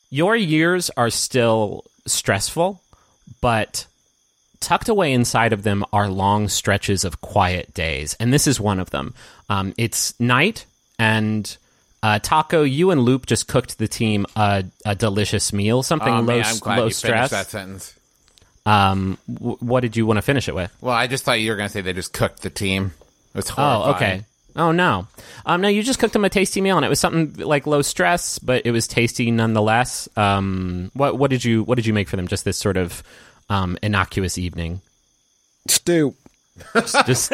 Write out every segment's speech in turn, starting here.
Your years are still stressful, but tucked away inside of them are long stretches of quiet days, and this is one of them. It's night, and Taco, you and Loop just cooked the team a delicious meal, something I'm low glad you stress. finished that sentence. What did you want to finish it with? Well, I just thought you were going to say they just cooked the team. It was horrifying. Oh, okay. Oh, no. No, you just cooked them a tasty meal, and it was something like low stress, but it was tasty nonetheless. What did you make for them? Just this sort of innocuous evening? Stew. Just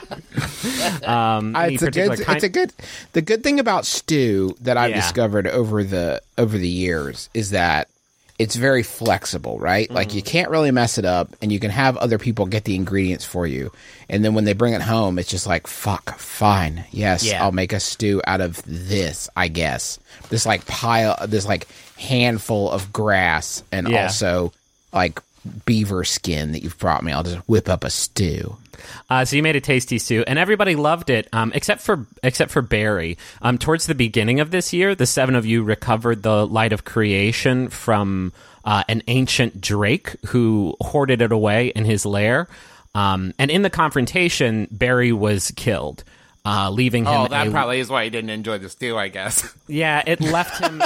the good thing about stew that I've discovered over the years is that it's very flexible, right? Mm-hmm. Like, you can't really mess it up, and you can have other people get the ingredients for you. And then when they bring it home, it's just like, fuck, fine. Yes, I'll make a stew out of this, I guess. This, like, handful of grass and also, like, beaver skin that you've brought me. I'll just whip up a stew. So you made a tasty stew, and everybody loved it, except for Barry. Towards the beginning of this year, the seven of you recovered the Light of Creation from an ancient drake who hoarded it away in his lair. And in the confrontation, Barry was killed, leaving him. Oh, that probably is why he didn't enjoy the stew, I guess. Yeah, it left him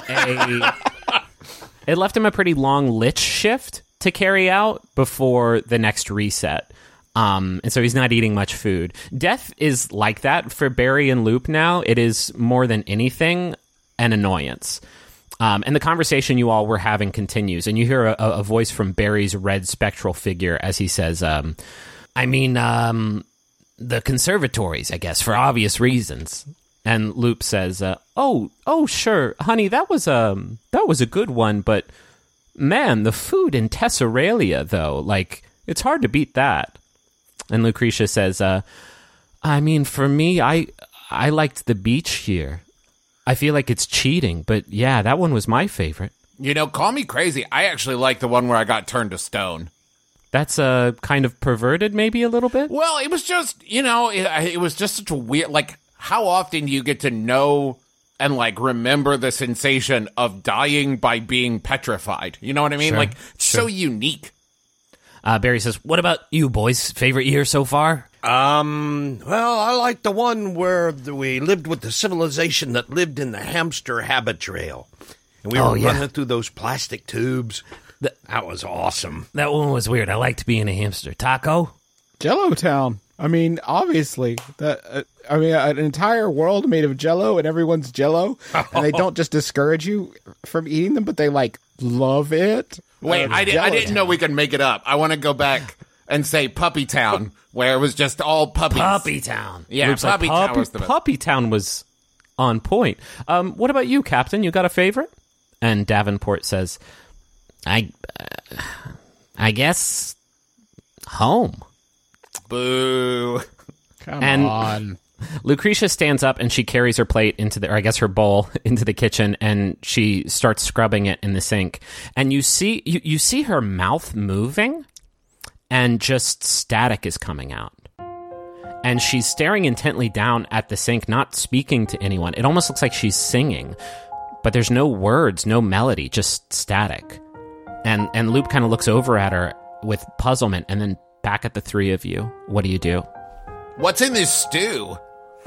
a pretty long lich shift to carry out before the next reset. And so he's not eating much food. Death is like that for Barry and Loop now. It is more than anything an annoyance. And the conversation you all were having continues, and you hear a voice from Barry's red spectral figure as he says, the conservatories, I guess, for obvious reasons. And Loop says, oh, sure, honey, that was a good one, but man, the food in Tesseralia, though, like, it's hard to beat that. And Lucretia says, for me, I liked the beach here. I feel like it's cheating, but yeah, that one was my favorite. Call me crazy. I actually like the one where I got turned to stone. That's kind of perverted, maybe a little bit? Well, it was just, it was just such a weird, like, how often do you get to know and, like, remember the sensation of dying by being petrified? You know what I mean? Sure, like, it's so unique. Barry says, what about you, boys? Favorite year so far? Well, I like the one where we lived with the civilization that lived in the hamster habit trail. And we were running through those plastic tubes. That was awesome. That one was weird. I liked being a hamster. Taco? Jello Town. I mean, obviously, an entire world made of Jello, and everyone's Jello, and they don't just discourage you from eating them, but they, like, love it. Wait, I didn't know we could make it up. I want to go back and say Puppy Town, where it was just all puppies. Puppy Town. Yeah, Puppy Town was the best. Puppy Town was on point. What about you, Captain? You got a favorite? And Davenport says, I guess home. Boo. Come on. Lucretia stands up and she carries her plate her bowl into the kitchen, and she starts scrubbing it in the sink. And you see her mouth moving, and just static is coming out. And she's staring intently down at the sink, not speaking to anyone. It almost looks like she's singing, but there's no words, no melody, just static. And Loop kind of looks over at her with puzzlement, and then back at the three of you. What do you do? What's in this stew?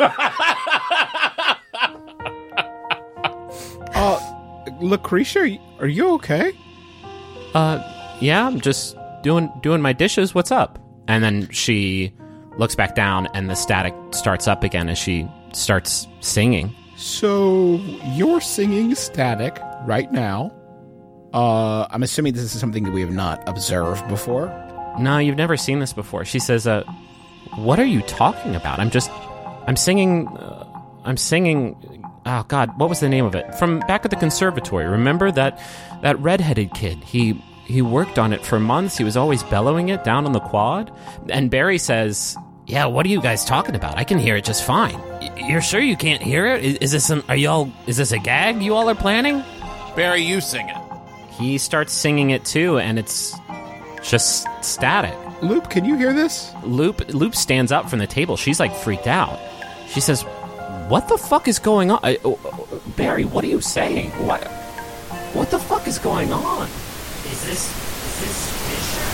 Lucretia, are you okay? Yeah, I'm just doing my dishes. What's up? And then she looks back down, and the static starts up again as she starts singing. So you're singing static right now. I'm assuming this is something that we have not observed before. No, you've never seen this before. She says, what are you talking about? I'm singing, oh God, what was the name of it? From back at the conservatory. Remember that redheaded kid? He worked on it for months. He was always bellowing it down on the quad. And Barry says, yeah, what are you guys talking about? I can hear it just fine. You're sure you can't hear it? Is this a gag you all are planning? Barry, you sing it. He starts singing it too, and it's just static. Loop, can you hear this? Loop stands up from the table. She's like freaked out. She says, what the fuck is going on? Barry, what are you saying? What? What the fuck is going on? Is this Fisher?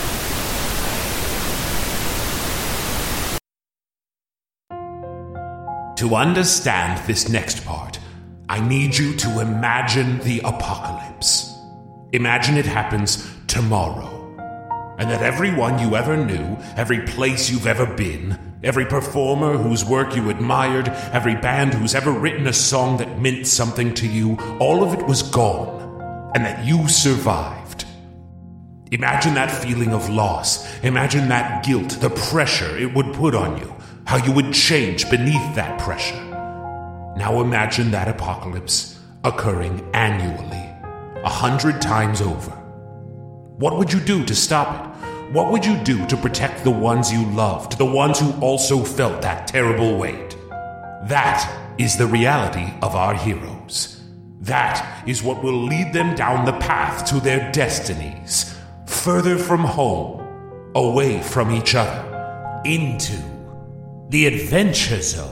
To understand this next part, I need you to imagine the apocalypse. Imagine it happens tomorrow. And that everyone you ever knew, every place you've ever been, every performer whose work you admired, every band who's ever written a song that meant something to you, all of it was gone, and that you survived. Imagine that feeling of loss. Imagine that guilt, the pressure it would put on you, how you would change beneath that pressure. Now imagine that apocalypse occurring annually, 100 times over. What would you do to stop it? What would you do to protect the ones you loved, the ones who also felt that terrible weight? That is the reality of our heroes. That is what will lead them down the path to their destinies, further from home, away from each other, into the Adventure Zone.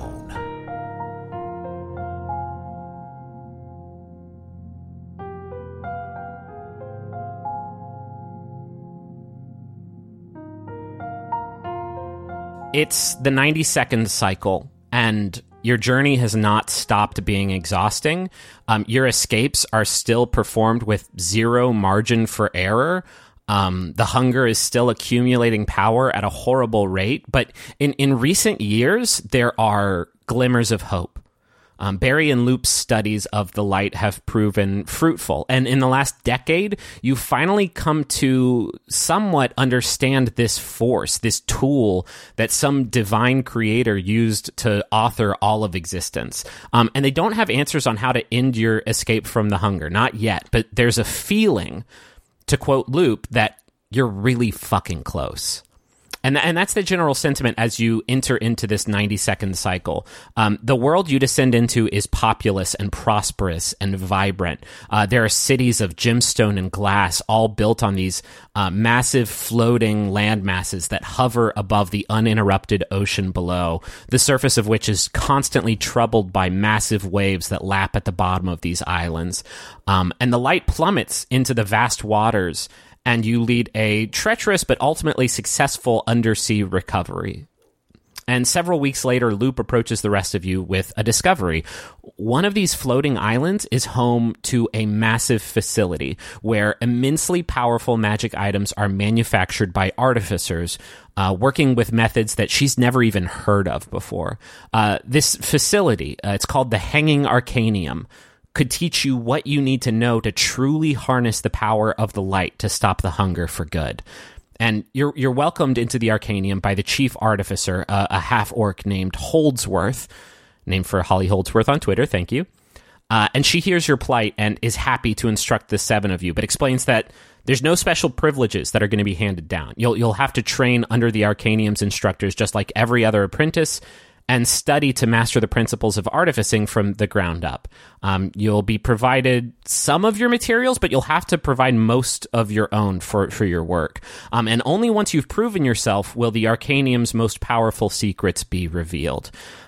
It's the 90-second cycle, and your journey has not stopped being exhausting. Your escapes are still performed with zero margin for error. The hunger is still accumulating power at a horrible rate, but in recent years, there are glimmers of hope. Barry and Loop's studies of the light have proven fruitful, and in the last decade, you finally come to somewhat understand this force, this tool that some divine creator used to author all of existence. And they don't have answers on how to end your escape from the hunger, not yet, but there's a feeling, to quote Loop, that you're really fucking close. And that's the general sentiment as you enter into this 90-second cycle. The world you descend into is populous and prosperous and vibrant. There are cities of gemstone and glass, all built on these massive floating land masses that hover above the uninterrupted ocean below, the surface of which is constantly troubled by massive waves that lap at the bottom of these islands. And the light plummets into the vast waters, and you lead a treacherous but ultimately successful undersea recovery. And several weeks later, Loop approaches the rest of you with a discovery. One of these floating islands is home to a massive facility where immensely powerful magic items are manufactured by artificers, working with methods that she's never even heard of before. This facility, it's called the Hanging Arcanium, could teach you what you need to know to truly harness the power of the light to stop the hunger for good. And you're welcomed into the Arcanium by the chief artificer, a half-orc named Holdsworth, named for Holly Holdsworth on Twitter, thank you. And she hears your plight and is happy to instruct the 7 of you, but explains that there's no special privileges that are going to be handed down. You'll have to train under the Arcanium's instructors just like every other apprentice, and study to master the principles of artificing from the ground up. You'll be provided some of your materials, but you'll have to provide most of your own for your work. And only once you've proven yourself will the Arcanium's most powerful secrets be revealed.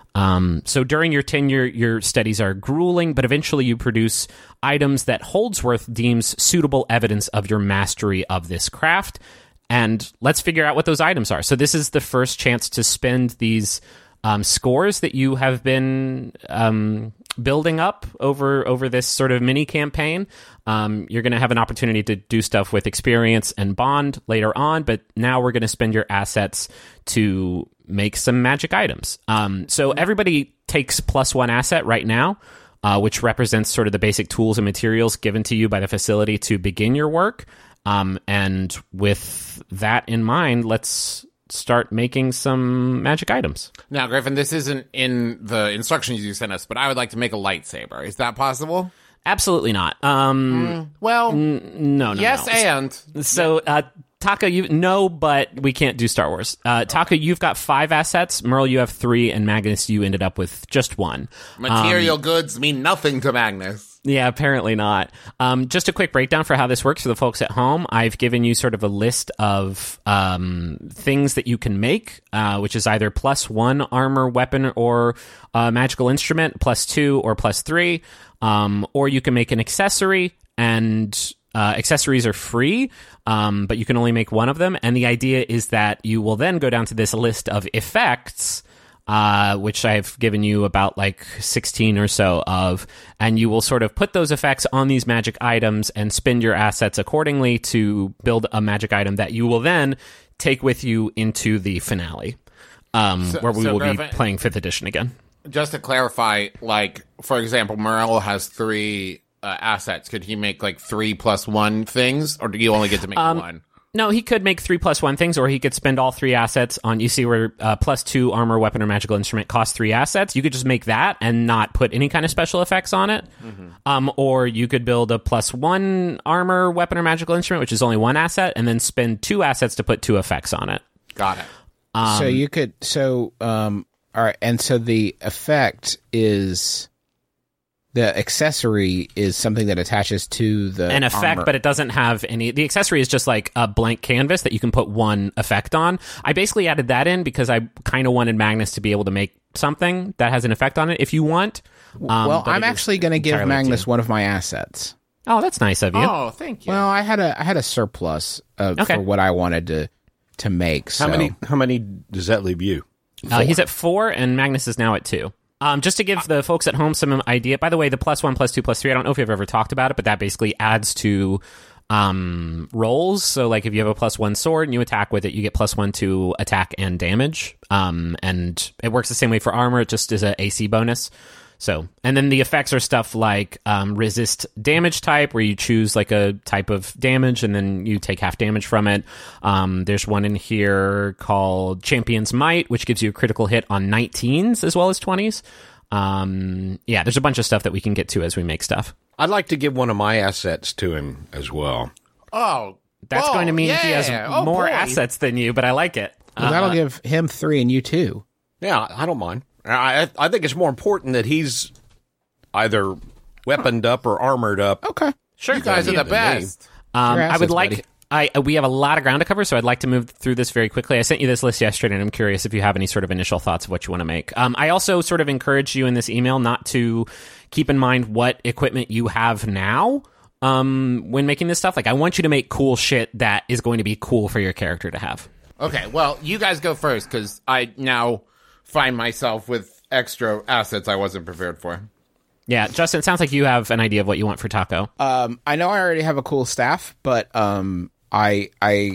So during your tenure, your studies are grueling, but eventually you produce items that Holdsworth deems suitable evidence of your mastery of this craft. And let's figure out what those items are. So this is the first chance to spend these scores that you have been building up over this sort of mini campaign. You're going to have an opportunity to do stuff with experience and bond later on, but now we're going to spend your assets to make some magic items. So everybody takes +1 asset right now, which represents sort of the basic tools and materials given to you by the facility to begin your work. And with that in mind, let's start making some magic items. Now, Griffin, this isn't in the instructions you sent us, but I would like to make a lightsaber. Is that possible? Absolutely not. No. Yes, and so Taka, but we can't do Star Wars. Taka, you've got 5 assets. Merle, you have 3, and Magnus, you ended up with just 1. Material goods mean nothing to Magnus. Yeah, apparently not. Just a quick breakdown for how this works for the folks at home. I've given you sort of a list of things that you can make, which is either +1 armor, weapon, or magical instrument, +2 or +3. Or you can make an accessory, and accessories are free, but you can only make one of them. And the idea is that you will then go down to this list of effects, which I've given you about like 16 or so of, and you will sort of put those effects on these magic items and spend your assets accordingly to build a magic item that you will then take with you into the finale, where we will be playing 5th edition again. Just to clarify, like, for example, Morello has 3 assets. Could he make like 3 + 1 things, or do you only get to make 1? No, he could make 3 + 1 things, or he could spend all 3 assets on, you see where +2 armor, weapon, or magical instrument costs 3 assets. You could just make that and not put any kind of special effects on it. Or you could build a +1 armor, weapon, or magical instrument, which is only 1 asset, and then spend 2 assets to put 2 effects on it. Got it. So you could, all right, and so the effect is... The accessory is something that attaches to the an effect, armor. but it doesn't have any. The accessory is just like a blank canvas that you can put 1 effect on. I basically added that in because I kind of wanted Magnus to be able to make something that has an effect on it if you want. Well, I'm actually going to give Magnus one of my assets. Oh, that's nice of you. Oh, thank you. Well, I had a surplus for what I wanted to make. So. How many does that leave you? He's at 4, and Magnus is now at 2. Just to give the folks at home some idea, by the way, the +1, +2, +3, I don't know if you've ever talked about it, but that basically adds to rolls. So, like, if you have a +1 sword and you attack with it, you get +1 to attack and damage. And it works the same way for armor. It just is a AC bonus. So, and then the effects are stuff like resist damage type, where you choose like a type of damage and then you take half damage from it. There's one in here called Champion's Might, which gives you a critical hit on 19s as well as 20s. Yeah, there's a bunch of stuff that we can get to as we make stuff. I'd like to give one of my assets to him as well. Oh, that's going to mean he has more boy. assets than you, but I like it. Well, that'll give him 3 and you 2. Yeah, I don't mind. I think it's more important that he's either weaponed up or armored up. Okay. Sure, you guys are the best. I would like... we have a lot of ground to cover, so I'd like to move through this very quickly. I sent you this list yesterday, and I'm curious if you have any sort of initial thoughts of what you want to make. I also sort of encourage you in this email not to keep in mind what equipment you have now when making this stuff. Like, I want you to make cool shit that is going to be cool for your character to have. Okay, well, you guys go first, because I now find myself with extra assets I wasn't prepared for. Yeah, Justin, it sounds like you have an idea of what you want for Taco. I know I already have a cool staff, but I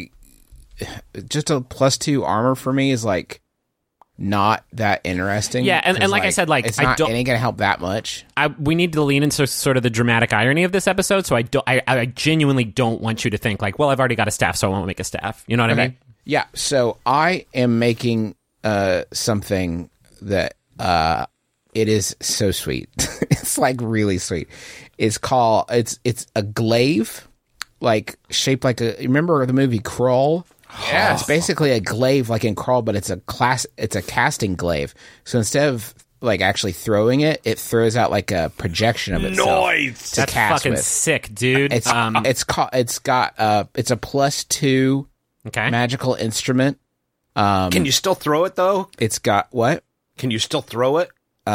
just a +2 armor for me is like not that interesting. Yeah, and like I said, like it ain't gonna help that much. We need to lean into sort of the dramatic irony of this episode. So I genuinely don't want you to think like, well, I've already got a staff, so I won't make a staff. You know what I mean? Yeah. So I am making something that it is so sweet. It's like really sweet. It's a glaive, like shaped like a. Remember the movie Krull? Yeah, it's basically a glaive like in Krull, but it's a casting glaive. So instead of like actually throwing it, it throws out like a projection of itself. Nice. That's fucking sick, dude. It's a +2 magical instrument. Can you still throw it though? It's got what? Can you still throw it?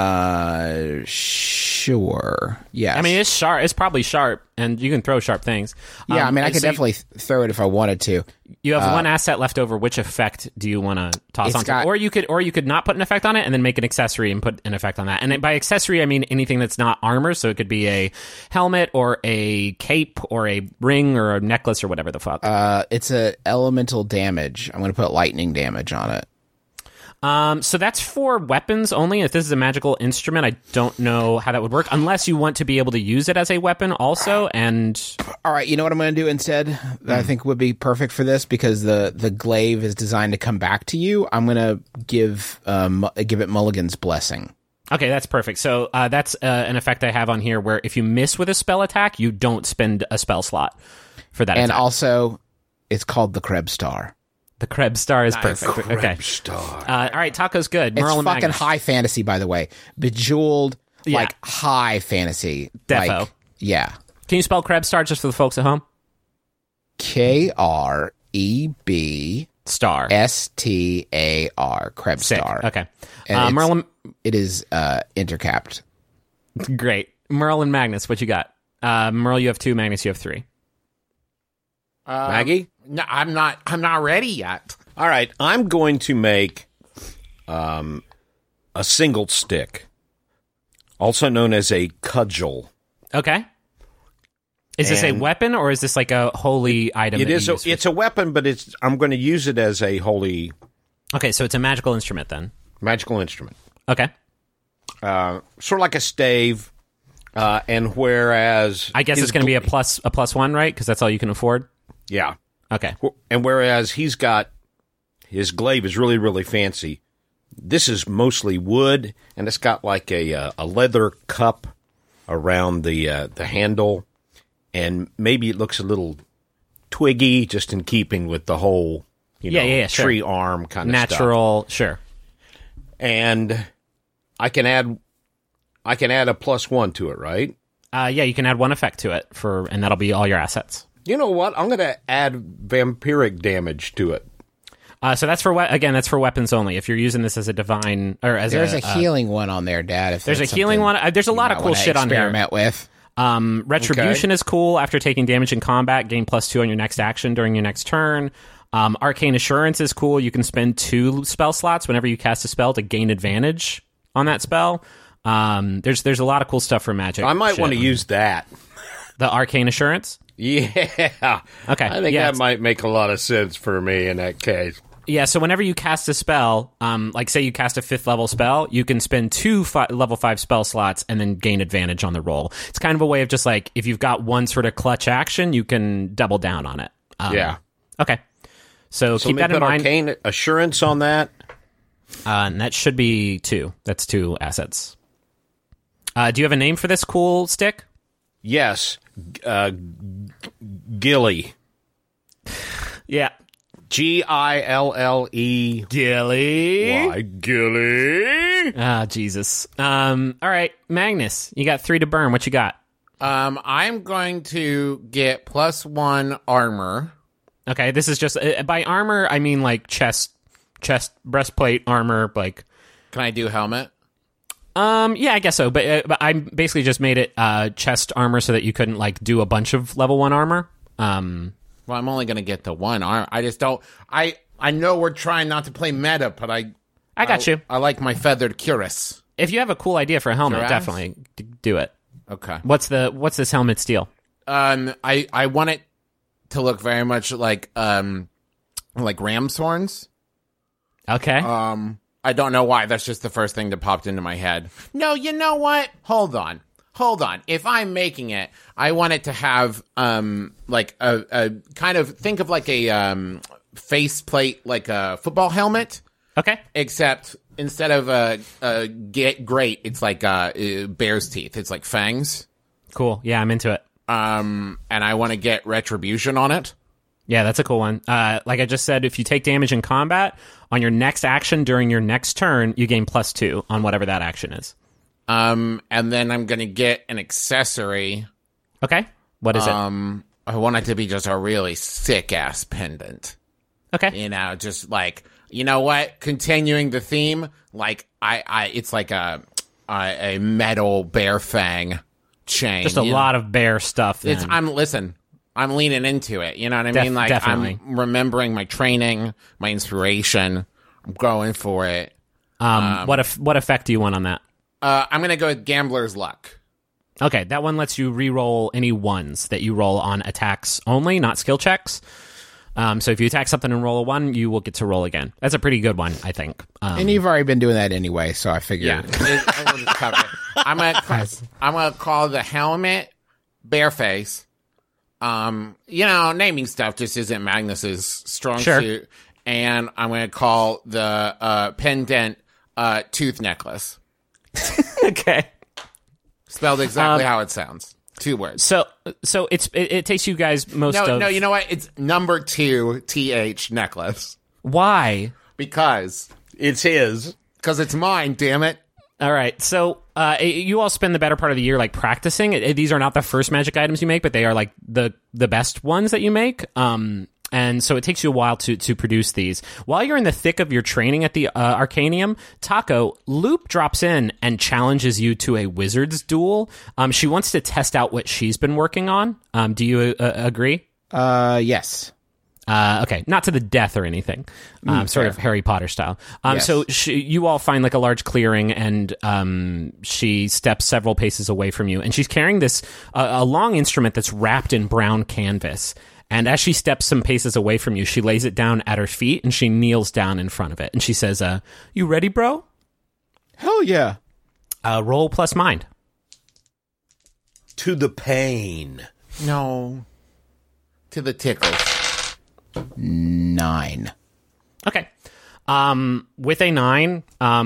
Sure. Yes. I mean, it's sharp. It's probably sharp, and you can throw sharp things. Yeah, I mean, I could definitely throw it if I wanted to. You have one asset left over. Which effect do you want to toss on? Or you could not put an effect on it and then make an accessory and put an effect on that. And by accessory, I mean anything that's not armor. So it could be a helmet or a cape or a ring or a necklace or whatever the fuck. It's a elemental damage. I'm going to put lightning damage on it. So that's for weapons only. If this is a magical instrument, I don't know how that would work, unless you want to be able to use it as a weapon also. And all right, you know what I'm going to do instead that I think would be perfect for this, because the glaive is designed to come back to you. I'm going to give it Mulligan's Blessing. Okay, that's perfect. So that's an effect I have on here where if you miss with a spell attack, you don't spend a spell slot for that and attack. Also, it's called the Krebs Star. The Krebs Star is perfect. Okay. Star. All right, Taco's good. It's Merle fucking Magnus. high fantasy, by the way. Bejeweled, like high fantasy. Defo. Like, yeah. Can you spell Krebs Star just for the folks at home? Kreb Star. STAR. Krebs Sick. Star. Okay. And Merlin. it is intercapped. Great. Merle and Magnus, what you got? Merle, you have 2. Magnus, you have 3. Maggie? No, I'm not ready yet. All right, I'm going to make a single stick, also known as a cudgel. Okay. Is this a weapon, or is this like a holy item? It is. It's a weapon, but I'm going to use it as a holy. Okay, so it's a magical instrument then. Magical instrument. Okay. Sort of like a stave, and whereas I guess it's going to be a plus 1, right? Because that's all you can afford. Yeah. Okay. And whereas his glaive is really, really fancy, this is mostly wood, and it's got like a leather cup around the handle, and maybe it looks a little twiggy, just in keeping with the whole tree arm kind of natural stuff. Sure. And I can add a +1 to it, right? Yeah, you can add 1 effect to it and that'll be all your assets. You know what? I'm going to add vampiric damage to it. So that's for that's for weapons only. If you're using this as a divine or as there's a healing one on there, Dad. If there's a healing one. There's a lot of cool shit on here. Experiment with. Retribution is cool. After taking damage in combat, gain +2 on your next action during your next turn. Arcane Assurance is cool. You can spend 2 spell slots whenever you cast a spell to gain advantage on that spell. There's a lot of cool stuff for magic. I might want to use that. The Arcane Assurance? Yeah. Okay. I think that might make a lot of sense for me in that case. Yeah, so whenever you cast a spell, like say you cast a 5th level spell, you can spend 2 level 5 spell slots and then gain advantage on the roll. It's kind of a way of just like, if you've got one sort of clutch action, you can double down on it. Yeah. Okay. So keep that in mind. Arcane Assurance on that. And that should be 2. That's 2 assets. Do you have a name for this cool stick? Yes. Gilly. Yeah. Gille. Gilly. Why, Gilly? Ah, Jesus. All right, Magnus, you got 3 to burn. What you got? I'm going to get +1 armor. Okay, this is just by armor. I mean like chest, breastplate, armor. Like, can I do helmet? Yeah, I guess so. But I basically just made it chest armor so that you couldn't like do a bunch of level 1 armor. Well, I'm only going to get the 1 arm. I just don't. I know we're trying not to play meta, but I got you. I like my feathered cuirass. If you have a cool idea for a helmet, Cuirass? definitely do it. Okay. What's this helmet steel? I want it to look very much like ram's horns. Okay. I don't know why. That's just the first thing that popped into my head. No, you know what? Hold on. If I'm making it, I want it to have like a kind of, think of like a faceplate, like a football helmet. Okay. Except instead of a grate, it's like bear's teeth. It's like fangs. Cool. Yeah, I'm into it. And I want to get retribution on it. Yeah, that's a cool one. Like I just said, if you take damage in combat, on your next action during your next turn, you gain +2 on whatever that action is. And then I'm going to get an accessory. Okay. What is it? I want it to be just a really sick-ass pendant. Okay. You know, just like, you know what? Continuing the theme, like, it's like a metal bear fang chain. Just a lot of bear stuff. Then. I'm leaning into it. You know what I mean? Like, definitely. I'm remembering my training, my inspiration. I'm going for it. What effect do you want on that? I'm going to go with Gambler's Luck. Okay, that one lets you re-roll any ones that you roll on attacks only, not skill checks. So if you attack something and roll a 1, you will get to roll again. That's a pretty good one, I think. And you've already been doing that anyway, so I figured. Yeah, we'll just cover it. I'm gonna call the helmet Bareface. Naming stuff just isn't Magnus's strong suit. And I'm gonna call the pendant Tooth Necklace. Okay. Spelled exactly how it sounds. 2 words. So it takes you guys most of... No, you know what? It's number 2 TH necklace. Why? Because it's his. Because it's mine, damn it. All right. So you all spend the better part of the year like practicing. These are not the first magic items you make, but they are like the best ones that you make. And so it takes you a while to produce these. While you're in the thick of your training at the Arcanium, Taco, Loop drops in and challenges you to a wizard's duel. She wants to test out what she's been working on. Do you agree? Yes. Okay, not to the death or anything, sort of Harry Potter style. Yes. So you all find like a large clearing, and she steps several paces away from you, and she's carrying this a long instrument that's wrapped in brown canvas. And as she steps some paces away from you, she lays it down at her feet, and she kneels down in front of it, and she says, "You ready, bro?" Hell yeah. Roll plus mind. To the pain. No. To the tickles. 9. Okay. With a 9,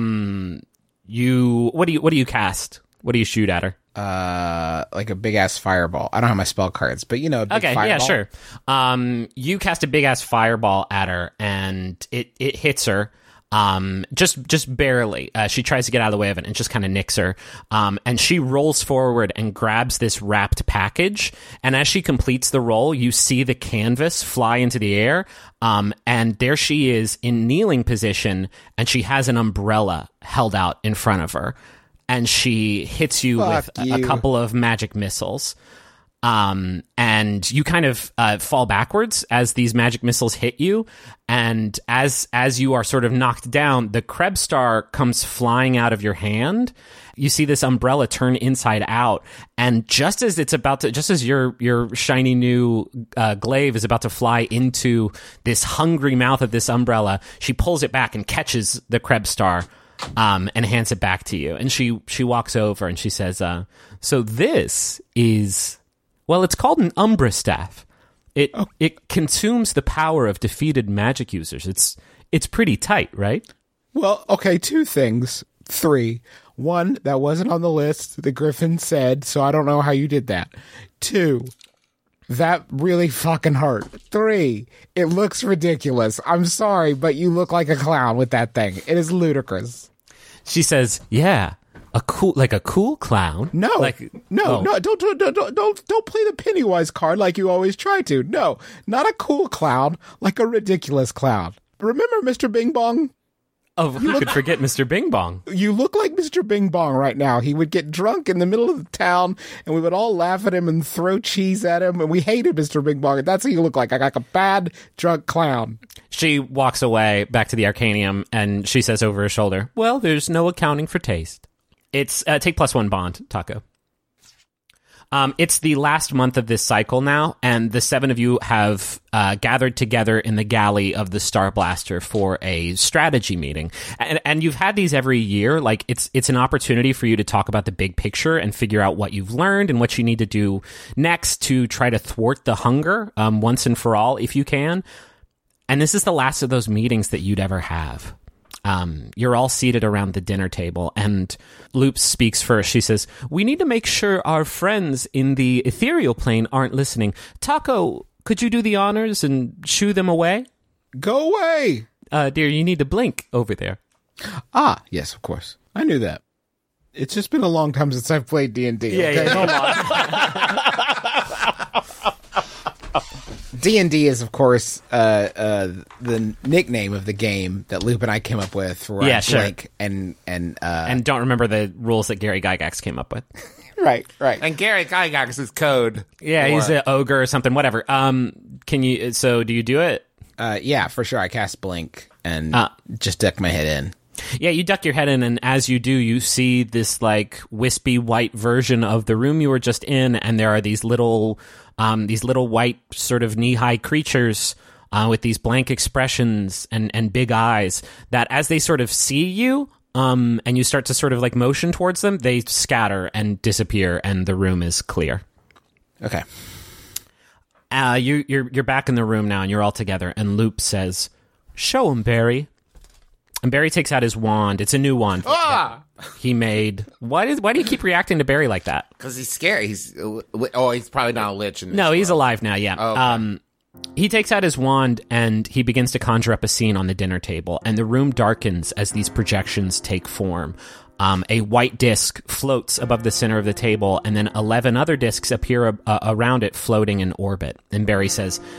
what do you cast? What do you shoot at her? Like a big ass fireball. I don't have my spell cards, but a big Okay, fireball. yeah, sure. You cast a big ass fireball at her, and it hits her. Just barely. She tries to get out of the way of it and just kind of nicks her. And she rolls forward and grabs this wrapped package. And as she completes the roll, you see the canvas fly into the air. And there she is in kneeling position, and she has an umbrella held out in front of her. And she hits you with a couple of magic missiles. And you kind of fall backwards as these magic missiles hit you. And as you are sort of knocked down, the Krebstar comes flying out of your hand. You see this umbrella turn inside out, and just as your shiny new glaive is about to fly into this hungry mouth of this umbrella, she pulls it back and catches the Krebstar. And hands it back to you. And she walks over and she says, so this is, well, it's called an Umbra Staff. It consumes the power of defeated magic users. It's pretty tight, right? Well, okay, 2 things. 3. 1, that wasn't on the list. The Griffin said, so I don't know how you did that. 2, that really fucking hurt. 3, it looks ridiculous. I'm sorry, but you look like a clown with that thing. It is ludicrous. She says, "Yeah, a cool clown." No, no, don't play the Pennywise card like you always try to. No, not a cool clown, like a ridiculous clown. Remember Mr. Bing Bong? Oh, who could forget Mr. Bing Bong? You look like Mr. Bing Bong right now. He would get drunk in the middle of the town, and we would all laugh at him and throw cheese at him, and we hated Mr. Bing Bong. And that's what you look like a bad, drunk clown. She walks away back to the Arcanium, and she says over her shoulder, "Well, there's no accounting for taste." It's take +1 bond, Taco. It's the last month of this cycle now, and the 7 of you have gathered together in the galley of the Star Blaster for a strategy meeting. And you've had these every year. Like, it's an opportunity for you to talk about the big picture and figure out what you've learned and what you need to do next to try to thwart the hunger once and for all, if you can. And this is the last of those meetings that you'd ever have. You're all seated around the dinner table, and Loop speaks first. She says, "We need to make sure our friends in the ethereal plane aren't listening. Taco, could you do the honors and shoo them away?" Go away! Dear, you need to blink over there. Ah, yes, of course. I knew that. It's just been a long time since I've played D&D. Yeah, okay? hold on. D&D is, of course, the nickname of the game that Loop and I came up with for Blink and don't remember the rules that Gary Gygax came up with. Right. And Gary Gygax's code. Yeah, he's an ogre or something, whatever. Do you do it? Yeah, for sure. I cast Blink and just duck my head in. Yeah, you duck your head in, and as you do, you see this like wispy white version of the room you were just in, and there are these little white sort of knee-high creatures with these blank expressions and big eyes that, as they sort of see you, and you start to sort of like motion towards them, they scatter and disappear, and the room is clear. Okay. You're back in the room now, and you're all together. And Loop says, "Show him, Barry." And Barry takes out his wand. It's a new wand he made. Why do you keep reacting to Barry like that? Because he's scary. He's probably not a lich. In this No, he's world. alive now. Yeah. Oh, okay. He takes out his wand and he begins to conjure up a scene on the dinner table. And the room darkens as these projections take form. A white disc floats above the center of the table, and then 11 other discs appear around it, floating in orbit. And Barry says,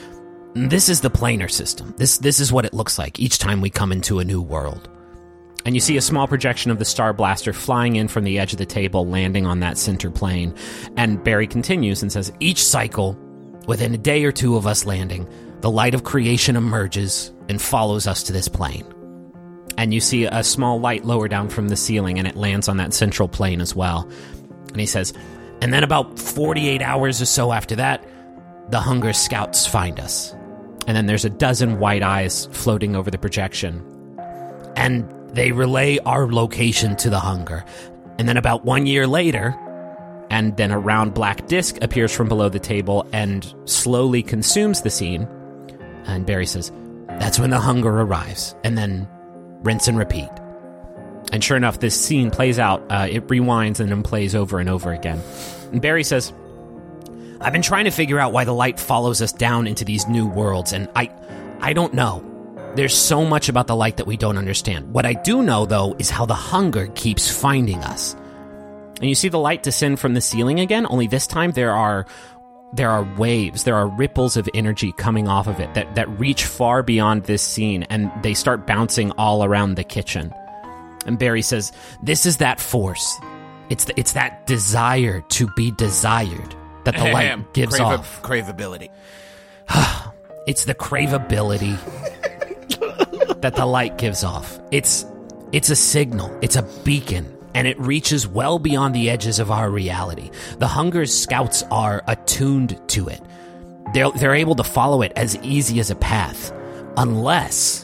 This is the planar system. This is what it looks like each time we come into a new world. And you see a small projection of the Star Blaster flying in from the edge of the table, landing on that center plane. And Barry continues and says, each cycle, within a day or two of us landing, the light of creation emerges and follows us to this plane. And you see a small light lower down from the ceiling, and it lands on that central plane as well. And he says, and then about 48 hours or so after that, the Hunger Scouts find us. And then there's a dozen white eyes floating over the projection. And they relay our location to the Hunger. And then about 1 year later, and then a round black disc appears from below the table and slowly consumes the scene. And Barry says, that's when the Hunger arrives. And then rinse and repeat. And sure enough, this scene plays out. It rewinds and then plays over and over again. And Barry says, I've been trying to figure out why the light follows us down into these new worlds, and I don't know. There's so much about the light that we don't understand. What I do know, though, is how the Hunger keeps finding us. And you see the light descend from the ceiling again, only this time there are waves, there are ripples of energy coming off of it that reach far beyond this scene, and they start bouncing all around the kitchen. And Barry says, this is that force. It's that desire to be desired that the light gives off. Craveability. It's the craveability that the light gives off. It's a signal. It's a beacon. And it reaches well beyond the edges of our reality. The Hunger Scouts are attuned to it. They're able to follow it as easy as a path. Unless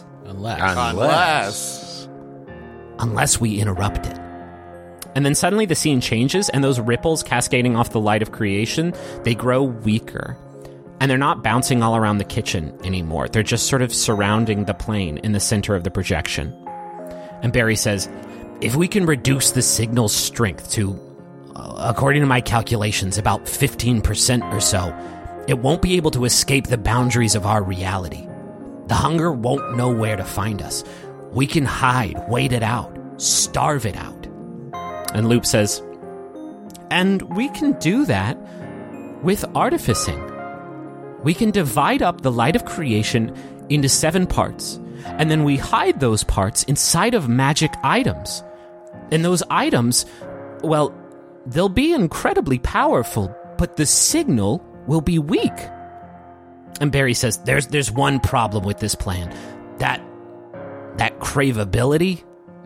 we interrupt it. And then suddenly the scene changes, and those ripples cascading off the light of creation, they grow weaker. And they're not bouncing all around the kitchen anymore. They're just sort of surrounding the plane in the center of the projection. And Barry says, if we can reduce the signal's strength to, according to my calculations, about 15% or so, it won't be able to escape the boundaries of our reality. The Hunger won't know where to find us. We can hide, wait it out, starve it out. And Loop says, and we can do that with artificing. We can divide up the light of creation into 7 parts, and then we hide those parts inside of magic items. And those items, well, they'll be incredibly powerful, but the signal will be weak. And Barry says, there's one problem with this plan. That craveability,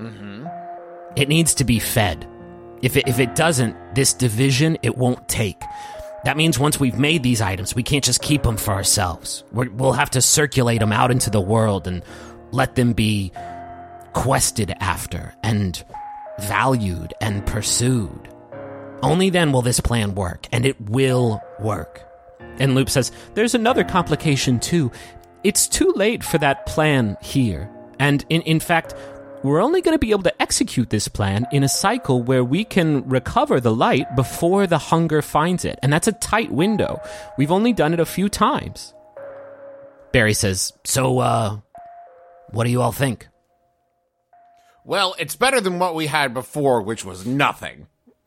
it needs to be fed. If it doesn't, this division, it won't take. That means once we've made these items, we can't just keep them for ourselves. We'll have to circulate them out into the world and let them be quested after and valued and pursued. Only then will this plan work, and it will work. And Loop says, there's another complication too. It's too late for that plan here. And in fact, we're only going to be able to execute this plan in a cycle where we can recover the light before the Hunger finds it. And that's a tight window. We've only done it a few times. Barry says, so, what do you all think? Well, it's better than what we had before, which was nothing.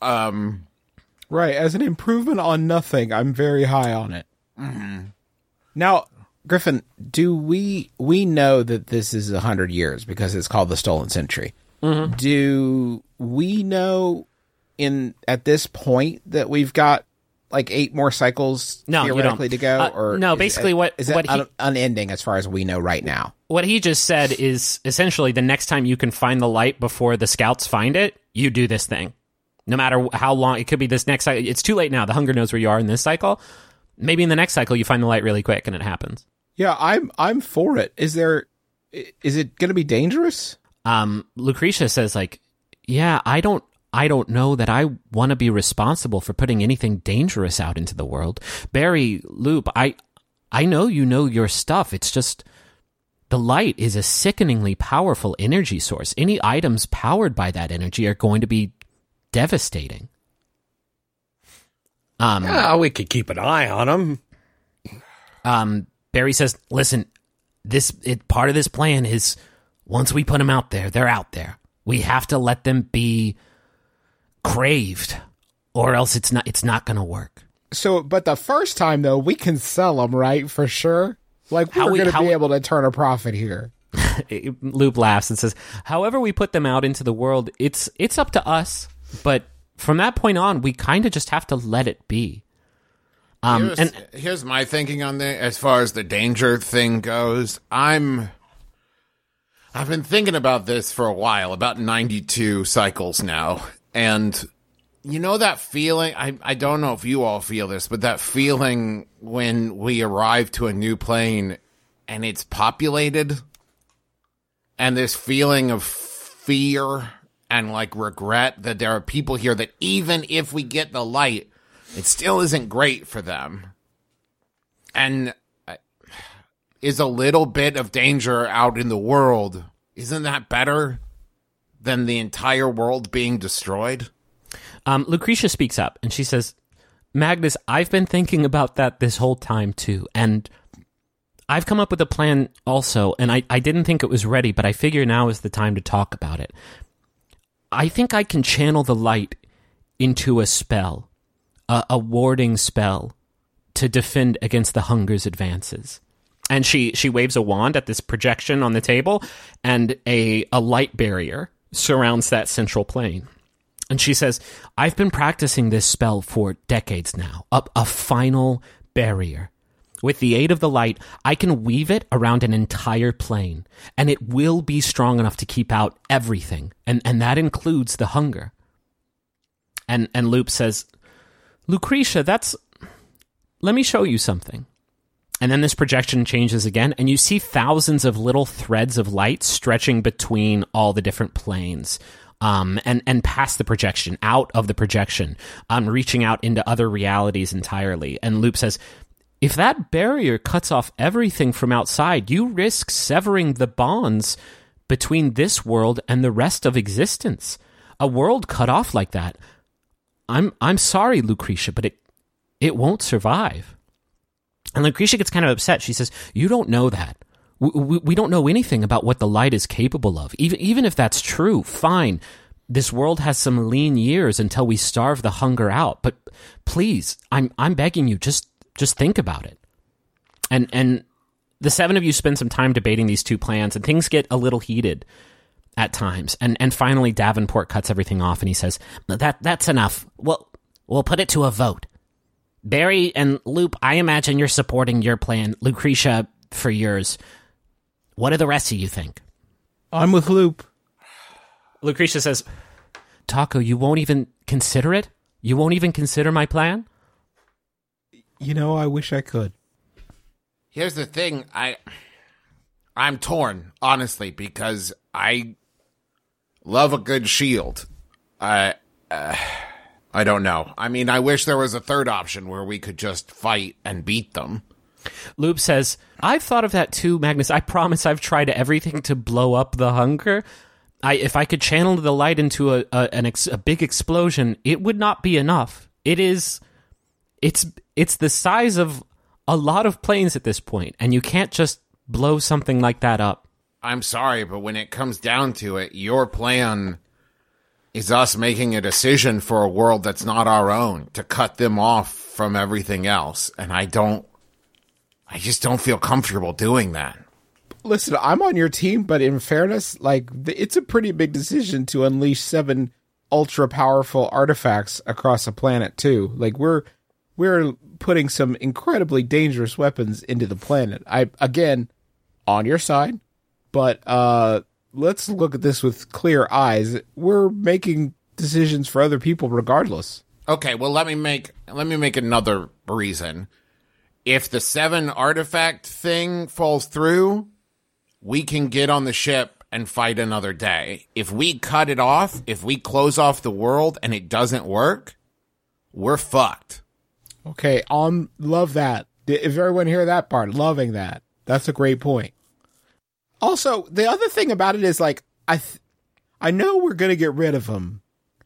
Right, as an improvement on nothing, I'm very high on it. Mm-hmm. Now, Griffin, do we know that this is 100 years because it's called the Stolen Century? Mm-hmm. Do we know at this point that we've got like 8 more cycles theoretically to go? Or no, basically is it unending as far as we know right now? What he just said is essentially the next time you can find the light before the Scouts find it, you do this thing. No matter how long, it could be this next cycle. It's too late now. The Hunger knows where you are in this cycle. Maybe in the next cycle you find the light really quick and it happens. Yeah, I'm for it. Is it going to be dangerous? Lucretia says yeah, I don't know that I want to be responsible for putting anything dangerous out into the world. Barry, Loop, I know you know your stuff. It's just the light is a sickeningly powerful energy source. Any items powered by that energy are going to be devastating. We could keep an eye on them. Barry says, listen, part of this plan is once we put them out there, they're out there. We have to let them be craved, or else it's not going to work. So, but the first time, though, we can sell them, right? For sure? Like, we're going to be able to turn a profit here. Loop laughs and says, however we put them out into the world, it's up to us. But from that point on, we kind of just have to let it be. Here's my thinking on the as far as the danger thing goes. I've been thinking about this for a while, about 92 cycles now. And you know that feeling, I don't know if you all feel this, but that feeling when we arrive to a new plane and it's populated, and this feeling of fear and like regret that there are people here that even if we get the light, it still isn't great for them. And is a little bit of danger out in the world, isn't that better than the entire world being destroyed? Lucretia speaks up and she says, Magnus, I've been thinking about that this whole time too. And I've come up with a plan also, and I didn't think it was ready, but I figure now is the time to talk about it. I think I can channel the light into a spell, a warding spell, to defend against the hunger's advances. And she waves a wand at this projection on the table, and a light barrier surrounds that central plane. And she says, I've been practicing this spell for decades now, a final barrier. With the aid of the light, I can weave it around an entire plane, and it will be strong enough to keep out everything, and that includes the hunger. And Loop says, Lucretia, let me show you something. And then this projection changes again, and you see thousands of little threads of light stretching between all the different planes, and past the projection, out of the projection, reaching out into other realities entirely. And Loop says, if that barrier cuts off everything from outside, you risk severing the bonds between this world and the rest of existence. A world cut off like that, I'm sorry, Lucretia, but it won't survive. And Lucretia gets kind of upset. She says, you don't know that. We don't know anything about what the light is capable of. Even if that's true, fine. This world has some lean years until we starve the hunger out. But please, I'm begging you, just think about it. And the seven of you spend some time debating these two plans, and things get a little heated at times. And finally, Davenport cuts everything off, and he says, that's enough. We'll put it to a vote. Barry and Loop, I imagine you're supporting your plan. Lucretia, for yours. What do the rest of you think? I'm with Loop. Lucretia says, Taco, you won't even consider it? You won't even consider my plan? You know, I wish I could. Here's the thing. I'm torn, honestly, because I love a good shield. I don't know. I mean, I wish there was a third option where we could just fight and beat them. Loop says, I've thought of that too, Magnus. I promise I've tried everything to blow up the hunger. If I could channel the light into a big explosion, it would not be enough. It's the size of a lot of planes at this point, and you can't just blow something like that up. I'm sorry, but when it comes down to it, your plan is us making a decision for a world that's not our own, to cut them off from everything else. And I just don't feel comfortable doing that. Listen, I'm on your team, but in fairness, like, it's a pretty big decision to unleash 7 ultra powerful artifacts across a planet too. Like, we're putting some incredibly dangerous weapons into the planet. Again, on your side, but let's look at this with clear eyes. We're making decisions for other people regardless. Okay, well, let me make another reason. If the 7 artifact thing falls through, we can get on the ship and fight another day. If we cut it off, if we close off the world and it doesn't work, we're fucked. Okay, love that. If everyone hear that part, loving that. That's a great point. Also, the other thing about it is, like, I know we're going to get rid of them,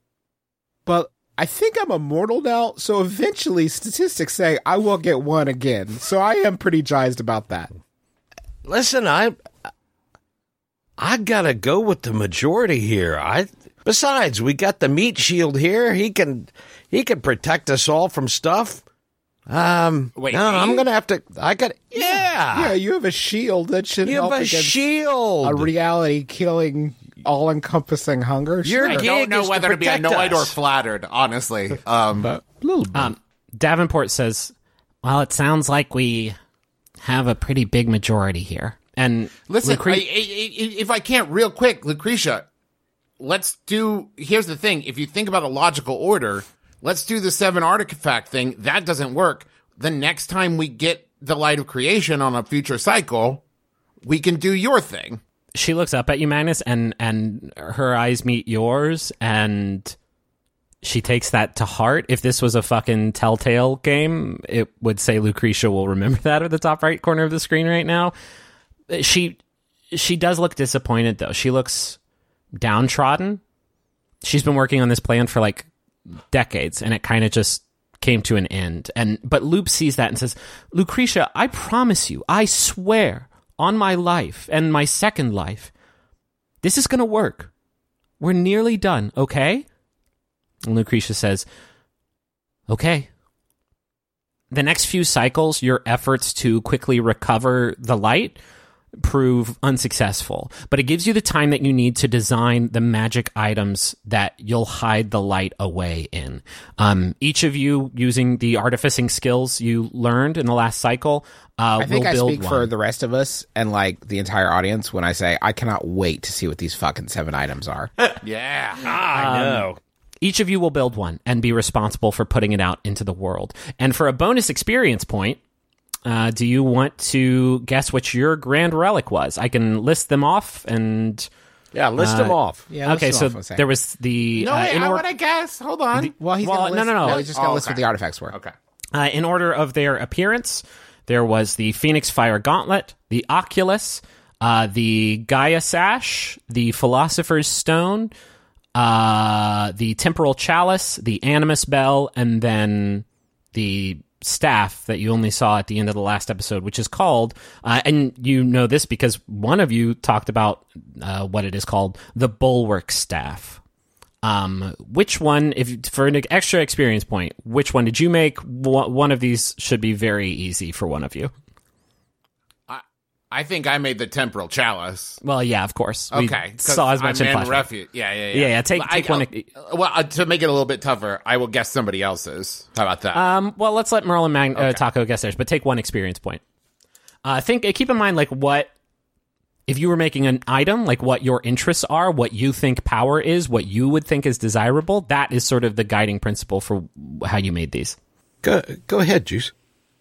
but I think I'm immortal now, so eventually statistics say I will get one again. So I am pretty jazzed about that. Listen, I gotta go with the majority here. Besides, we got the meat shield here. He can protect us all from stuff. Wait, no, I'm gonna have to. Yeah, you have a shield that should You help have a against shield. a reality-killing, all-encompassing hunger. Your I gig don't know is whether to be protect annoyed or us. flattered, honestly. But a little bit. Davenport says, well, it sounds like we have a pretty big majority here. And Listen, Lucre- if I can't real quick, Lucretia, here's the thing. If you think about a logical order, let's do the 7 artifact thing. That doesn't work. The next time we get the Light of Creation on a future cycle, we can do your thing. she looks up at you, Magnus, and her eyes meet yours, and she takes that to heart. If this was a fucking Telltale game, it would say Lucretia will remember that at the top right corner of the screen right now. She does look disappointed, though. She looks downtrodden. She's been working on this plan for like decades, and it kind of just came to an end. But Loop sees that and says, Lucretia, I promise you, I swear on my life and my second life, this is going to work. We're nearly done, okay? And Lucretia says, okay. The next few cycles, your efforts to quickly recover the light prove unsuccessful, but it gives you the time that you need to design the magic items that you'll hide the light away in. Each of you, using the artificing skills you learned in the last cycle, I think will I build speak one. for the rest of us and like the entire audience when I say I cannot wait to see what these fucking 7 items are. Yeah. I know. Each of you will build one and be responsible for putting it out into the world. And for a bonus experience point, do you want to guess what your grand relic was? I can list them off and... Yeah, list them off. Yeah, okay, let's so go off one second. there was the... No, wait, in I or- want to guess. Hold on. Well, he's Well, gonna list, no. He's just going to list what the artifacts were. Okay. in order of their appearance, there was the Phoenix Fire Gauntlet, the Oculus, the Gaia Sash, the Philosopher's Stone, the Temporal Chalice, the Animus Bell, and then the staff that you only saw at the end of the last episode, which is called, and you know this because one of you talked about what it is called, the Bulwark Staff. Which one, for an extra experience point, which one did you make? One of these should be very easy for one of you. I think I made the Temporal Chalice. Well, yeah, of course. We Okay. 'cause saw as much I'm in flashback. refuge. Yeah. Yeah, take one. Well, to make it a little bit tougher, I will guess somebody else's. How about that? Well, let's let Merle and Taco guess theirs, but take one experience point. Keep in mind, like, what if you were making an item, like what your interests are, what you think power is, what you would think is desirable. That is sort of the guiding principle for how you made these. Go ahead, Juice.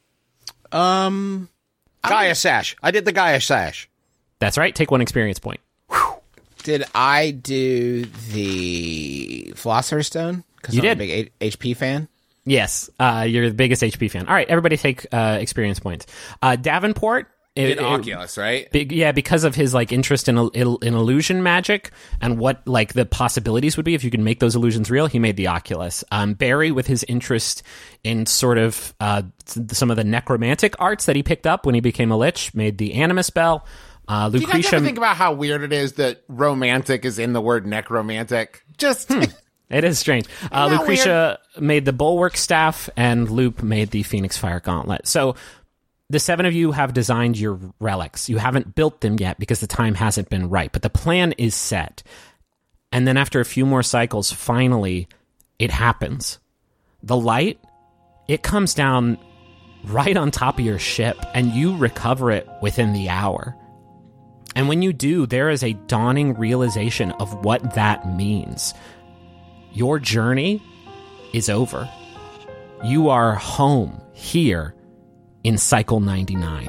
Gaia Sash. I did the Gaia Sash. That's right. Take one experience point. Did I do the Philosopher's Stone? Because You I'm a did. big HP fan. Yes, you're the biggest HP fan. All right, everybody take experience points. Davenport. Did Oculus, right? Because of his like interest in illusion magic and what like the possibilities would be if you could make those illusions real, he made the Oculus. Barry, with his interest in sort of some of the necromantic arts that he picked up when he became a lich, made the Animus Bell. Do you guys Lucretia, ever think about how weird it is that romantic is in the word necromantic? Just it is strange. that Lucretia made the Bulwark Staff, and Loop made the Phoenix Fire Gauntlet. So the 7 of you have designed your relics. You haven't built them yet because the time hasn't been right, but the plan is set. And then after a few more cycles, finally, it happens. The light, it comes down right on top of your ship, and you recover it within the hour. And when you do, there is a dawning realization of what that means. Your journey is over. You are home here in Cycle 99.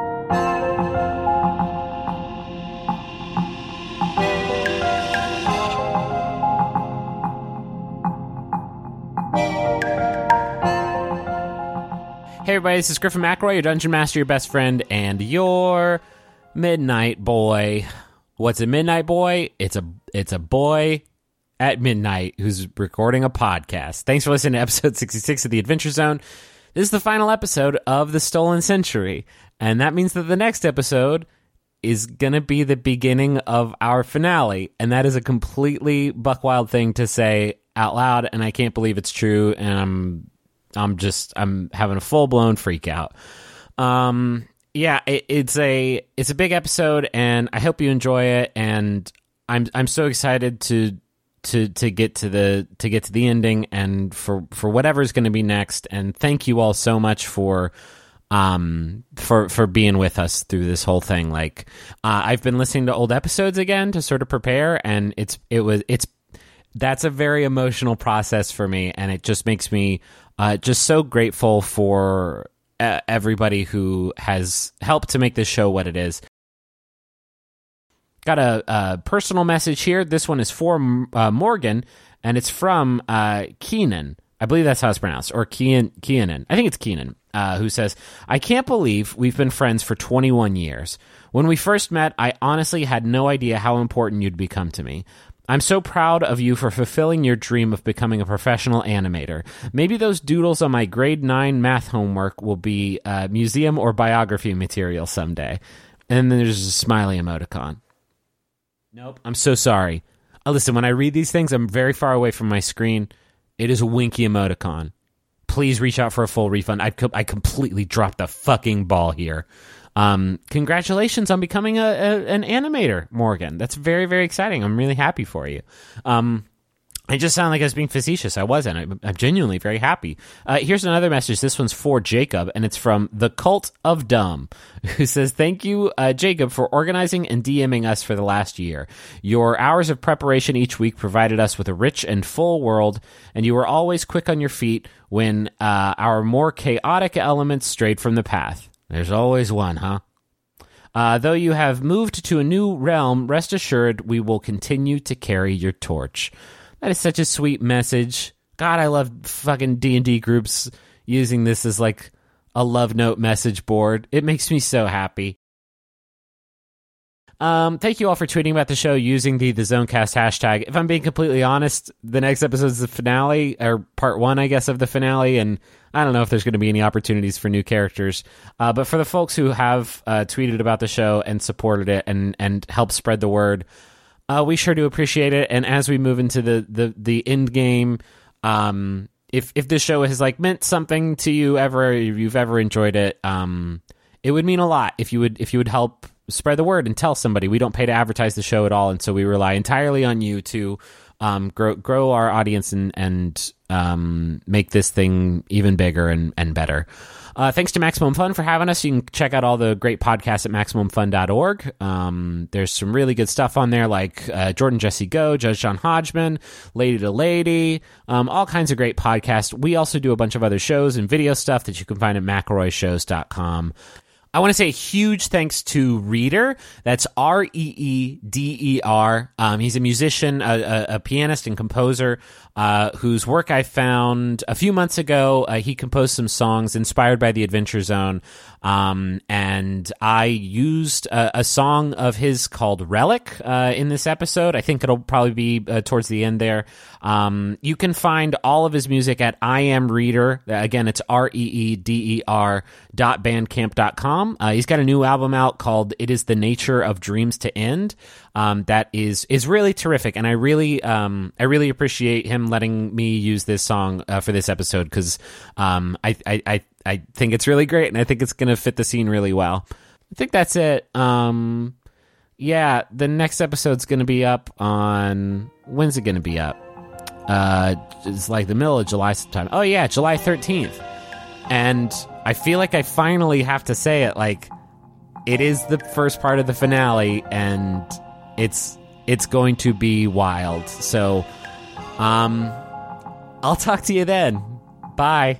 Hey everybody, this is Griffin McElroy, your Dungeon Master, your best friend, and your Midnight Boy. What's a Midnight Boy? It's a boy at midnight who's recording a podcast. Thanks for listening to episode 66 of The Adventure Zone. This is the final episode of The Stolen Century, and that means that the next episode is going to be the beginning of our finale, and that is a completely buck-wild thing to say out loud, and I can't believe it's true, and I'm having a full-blown freak out. Yeah, it's a big episode, and I hope you enjoy it. And I'm so excited to get to the ending and for whatever's going to be next. And thank you all so much for being with us through this whole thing. Like, I've been listening to old episodes again to sort of prepare, and that's a very emotional process for me, and it just makes me just so grateful for everybody who has helped to make this show what it is. Got a personal message here. This one is for Morgan, and it's from Keenan. I believe that's how it's pronounced, or Keenan. I think it's Keenan, who says, I can't believe we've been friends for 21 years. When we first met, I honestly had no idea how important you'd become to me. I'm so proud of you for fulfilling your dream of becoming a professional animator. Maybe those doodles on my grade 9 math homework will be museum or biography material someday. And then there's a smiley emoticon. Nope, I'm so sorry. Listen, when I read these things, I'm very far away from my screen. It is a winky emoticon. Please reach out for a full refund. I completely dropped the fucking ball here. Congratulations on becoming an animator, Morgan. That's very, very exciting. I'm really happy for you. I just sound like I was being facetious. I wasn't. I'm genuinely very happy. Here's another message. This one's for Jacob, and it's from The Cult of Dumb, who says, thank you, Jacob, for organizing and DMing us for the last year. Your hours of preparation each week provided us with a rich and full world, and you were always quick on your feet when our more chaotic elements strayed from the path. There's always one, huh? Though you have moved to a new realm, rest assured we will continue to carry your torch. That is such a sweet message. God, I love fucking D&D groups using this as like a love note message board. It makes me so happy. Thank you all for tweeting about the show using the Zonecast hashtag. If I'm being completely honest, the next episode is the finale, or part 1, I guess, of the finale, and I don't know if there's going to be any opportunities for new characters. But for the folks who have tweeted about the show and supported it and helped spread the word, we sure do appreciate it. And as we move into the end game, if this show has like meant something to you ever, if you've ever enjoyed it, it would mean a lot if you would help spread the word and tell somebody. We don't pay to advertise the show at all, and so we rely entirely on you to grow our audience and make this thing even bigger and better. Thanks to Maximum Fun for having us. You can check out all the great podcasts at MaximumFun.org. There's some really good stuff on there, like Jordan Jesse Go, Judge John Hodgman, Lady to Lady, all kinds of great podcasts. We also do a bunch of other shows and video stuff that you can find at McElroyShows.com. I want to say a huge thanks to Reeder. That's Reeder. He's a musician, a pianist and composer whose work I found a few months ago. He composed some songs inspired by the Adventure Zone, and I used a song of his called Relic in this episode. I think it'll probably be towards the end there. You can find all of his music at I Am Reeder. Again, it's reeder.bandcamp.com. He's got a new album out called It Is the Nature of Dreams to End. That is really terrific, and I really appreciate him letting me use this song for this episode, because I think it's really great, and I think it's going to fit the scene really well. I think that's it. Yeah, the next episode's going to be up on... When's it going to be up? It's like the middle of July sometime. Oh yeah, July 13th. And I feel like I finally have to say it, like, it is the first part of the finale, and it's going to be wild. So, I'll talk to you then. Bye.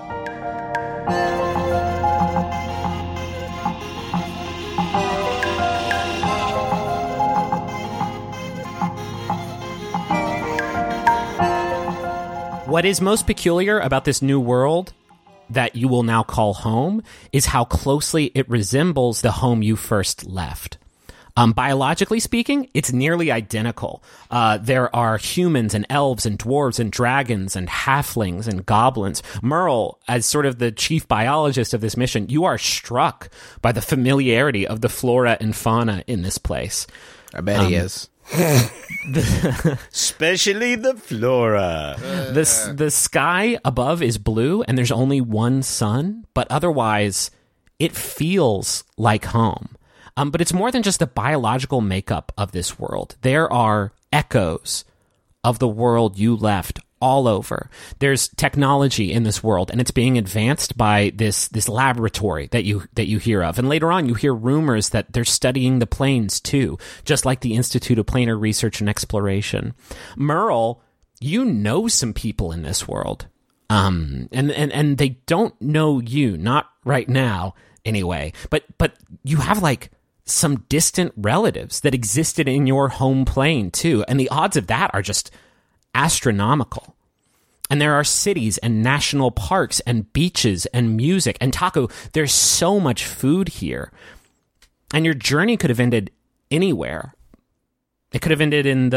What is most peculiar about this new world that you will now call home is how closely it resembles the home you first left. Biologically speaking, it's nearly identical. There are humans and elves and dwarves and dragons and halflings and goblins. Merle, as sort of the chief biologist of this mission, you are struck by the familiarity of the flora and fauna in this place. I bet he is. Especially the flora. The sky above is blue, and there's only one sun, but otherwise it feels like home. But it's more than just the biological makeup of this world. There are echoes of the world you left all over. There's technology in this world, and it's being advanced by this laboratory that you hear of. And later on, you hear rumors that they're studying the planes too, just like the Institute of Planar Research and Exploration. Merle, you know some people in this world, and they don't know you, not right now anyway. But you have like some distant relatives that existed in your home plane too, and the odds of that are just astronomical. And there are cities and national parks and beaches and music and taco. There's so much food here. And your journey could have ended anywhere. It could have ended in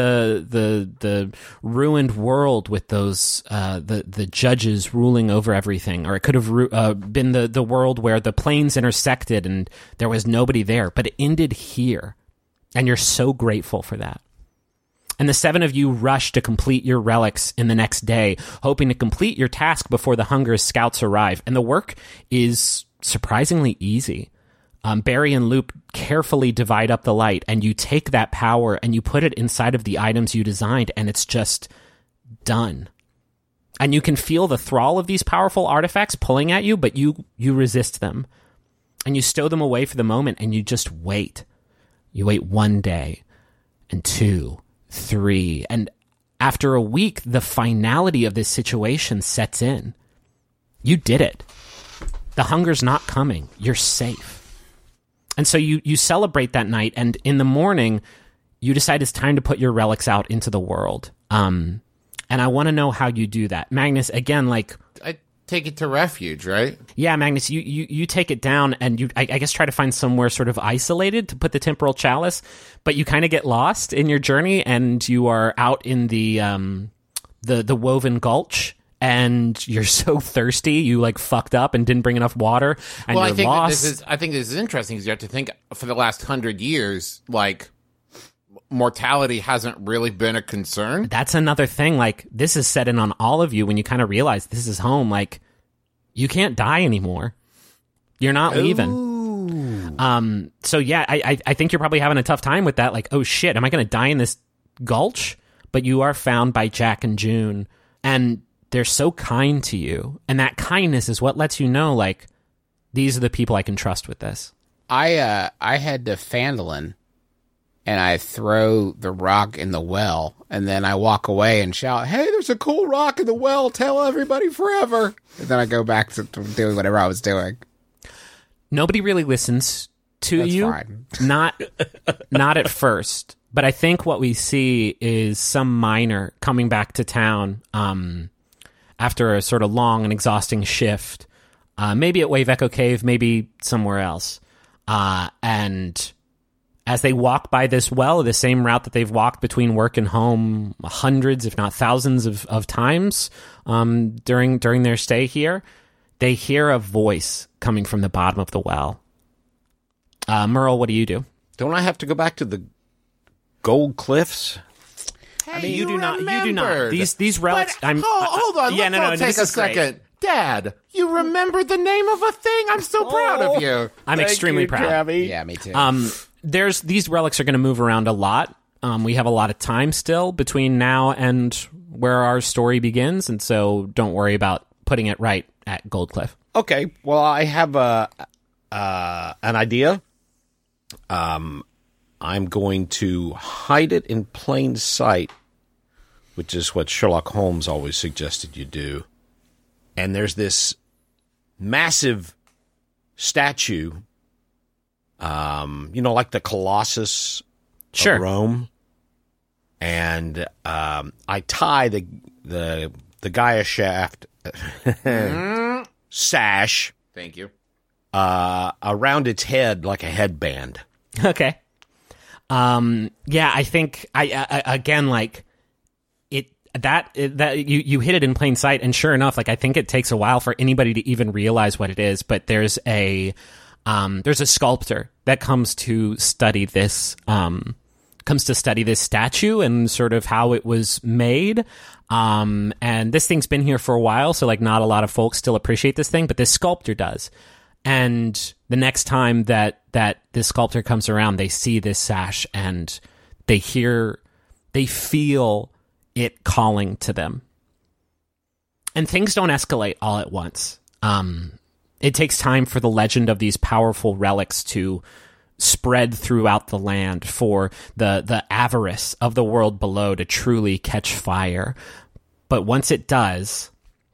the ruined world with those the judges ruling over everything, or it could have been the world where the planes intersected and there was nobody there. But it ended here, and you're so grateful for that. And the 7 of you rush to complete your relics in the next day, hoping to complete your task before the Hunger scouts arrive. And the work is surprisingly easy. Barry and Loop carefully divide up the light, and you take that power and you put it inside of the items you designed, and it's just done. And you can feel the thrall of these powerful artifacts pulling at you, but you resist them. And you stow them away for the moment, and you just wait. You wait 1 day, and 2, 3, and after a week, the finality of this situation sets in. You did it. The Hunger's not coming. You're safe. And so you celebrate that night, and in the morning, you decide it's time to put your relics out into the world. And I want to know how you do that. Magnus, again, like... I take it to refuge, right? Yeah, Magnus, you take it down, and you, I guess, try to find somewhere sort of isolated to put the temporal chalice, but you kind of get lost in your journey, and you are out in the Woven Gulch, and you're so thirsty, you like fucked up and didn't bring enough water, and well, you're lost. I think this is interesting because you have to think for the last 100 years, like, mortality hasn't really been a concern. That's another thing. Like, this is set in on all of you when you kind of realize this is home. Like, you can't die anymore. You're not leaving. So yeah, I think you're probably having a tough time with that. Like, oh shit, am I going to die in this gulch? But you are found by Jack and June, and they're so kind to you. And that kindness is what lets you know, like, these are the people I can trust with this. I head to Phandalin, and I throw the rock in the well, and then I walk away and shout, "Hey, there's a cool rock in the well, tell everybody forever." And then I go back to doing whatever I was doing. Nobody really listens to That's you. fine. Not at first. But I think what we see is some miner coming back to town after a sort of long and exhausting shift, maybe at Wave Echo Cave, maybe somewhere else. And as they walk by this well, the same route that they've walked between work and home hundreds, if not thousands of times during their stay here, they hear a voice coming from the bottom of the well. Merle, what do you do? Don't I have to go back to the Gold Cliffs? Hey, I mean, you do not. These relics. But, hold on. Yeah, Let's no. take a second. Dad, you remembered the name of a thing? I'm so proud of you. I'm extremely proud. Travis. Yeah, me too. These relics are going to move around a lot. We have a lot of time still between now and where our story begins, and so don't worry about putting it right at Goldcliff. Okay, well, I have an idea. I'm going to hide it in plain sight, which is what Sherlock Holmes always suggested you do. And there's this massive statue, like the Colossus of Rome. And I tie the Gaia shaft sash. Thank you. Around its head like a headband. Okay. Yeah, I think again, like that you hit it in plain sight, and sure enough, like I think it takes a while for anybody to even realize what it is, but there's a sculptor that comes to study this statue and sort of how it was made. And this thing's been here for a while, so like not a lot of folks still appreciate this thing, but this sculptor does. And the next time that this sculptor comes around, they see this sash and they feel it calling to them. And things don't escalate all at once. It takes time for the legend of these powerful relics to spread throughout the land, for the avarice of the world below to truly catch fire. But once it does,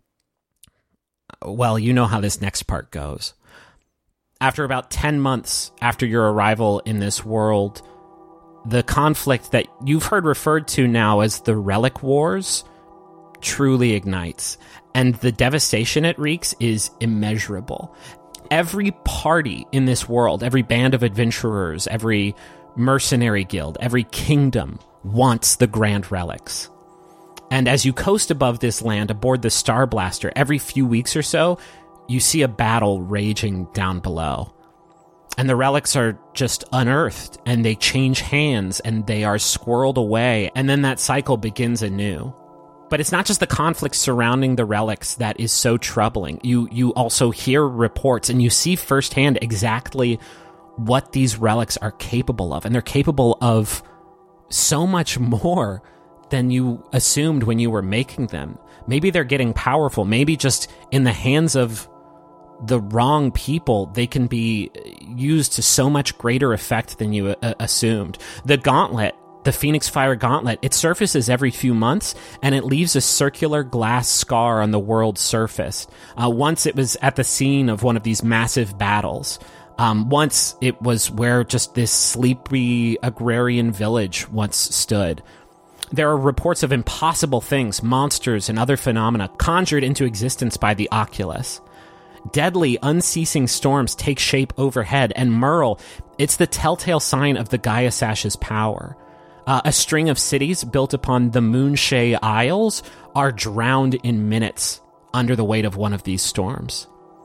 well, you know how this next part goes. After about 10 months after your arrival in this world, the conflict that you've heard referred to now as the Relic Wars truly ignites, and the devastation it wreaks is immeasurable. Every party in this world, every band of adventurers, every mercenary guild, every kingdom wants the Grand Relics. And as you coast above this land aboard the Star Blaster, every few weeks or so, you see a battle raging down below. And the relics are just unearthed, and they change hands, and they are squirreled away, and then that cycle begins anew. But it's not just the conflict surrounding the relics that is so troubling. You also hear reports, and you see firsthand exactly what these relics are capable of, and they're capable of so much more than you assumed when you were making them. Maybe they're getting powerful. Maybe just in the hands of the wrong people, they can be used to so much greater effect than you assumed. The gauntlet, the Phoenix Fire Gauntlet, it surfaces every few months, and it leaves a circular glass scar on the world's surface. Once it was at the scene of one of these massive battles. Once it was where just this sleepy agrarian village once stood. There are reports of impossible things, monsters, and other phenomena conjured into existence by the Oculus. Deadly, unceasing storms take shape overhead, and Merle, it's the telltale sign of the Gaia Sash's power. A string of cities built upon the Moonshay Isles are drowned in minutes under the weight of one of these storms.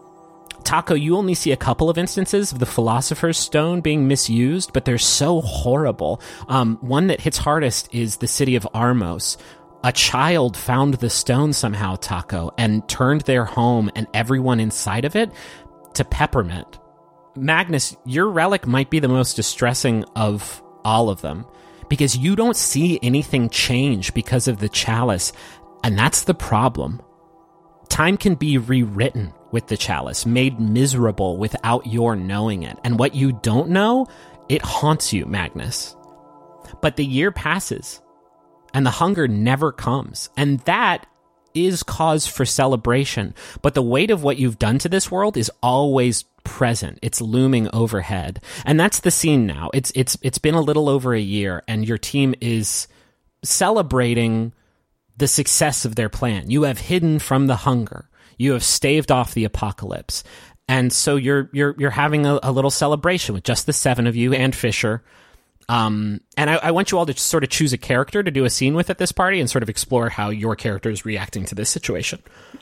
Taco, you only see a couple of instances of the Philosopher's Stone being misused, but they're so horrible. One that hits hardest is the city of Armos. A child found the stone somehow, Taco, and turned their home and everyone inside of it to peppermint. Magnus, your relic might be the most distressing of all of them, because you don't see anything change because of the chalice, and that's the problem. Time can be rewritten with the chalice, made miserable without your knowing it, and what you don't know, it haunts you, Magnus. But the year passes, and the hunger never comes, and that is cause for celebration. But the weight of what you've done to this world is always present. It's looming overhead. And that's the scene now. It's been a little over a year, and your team is celebrating the success of their plan. You have hidden from the hunger. You have staved off the apocalypse. And so you're having a little celebration with just the seven of you and Fisher. And I want you all to sort of choose a character to do a scene with at this party and sort of explore how your character is reacting to this situation.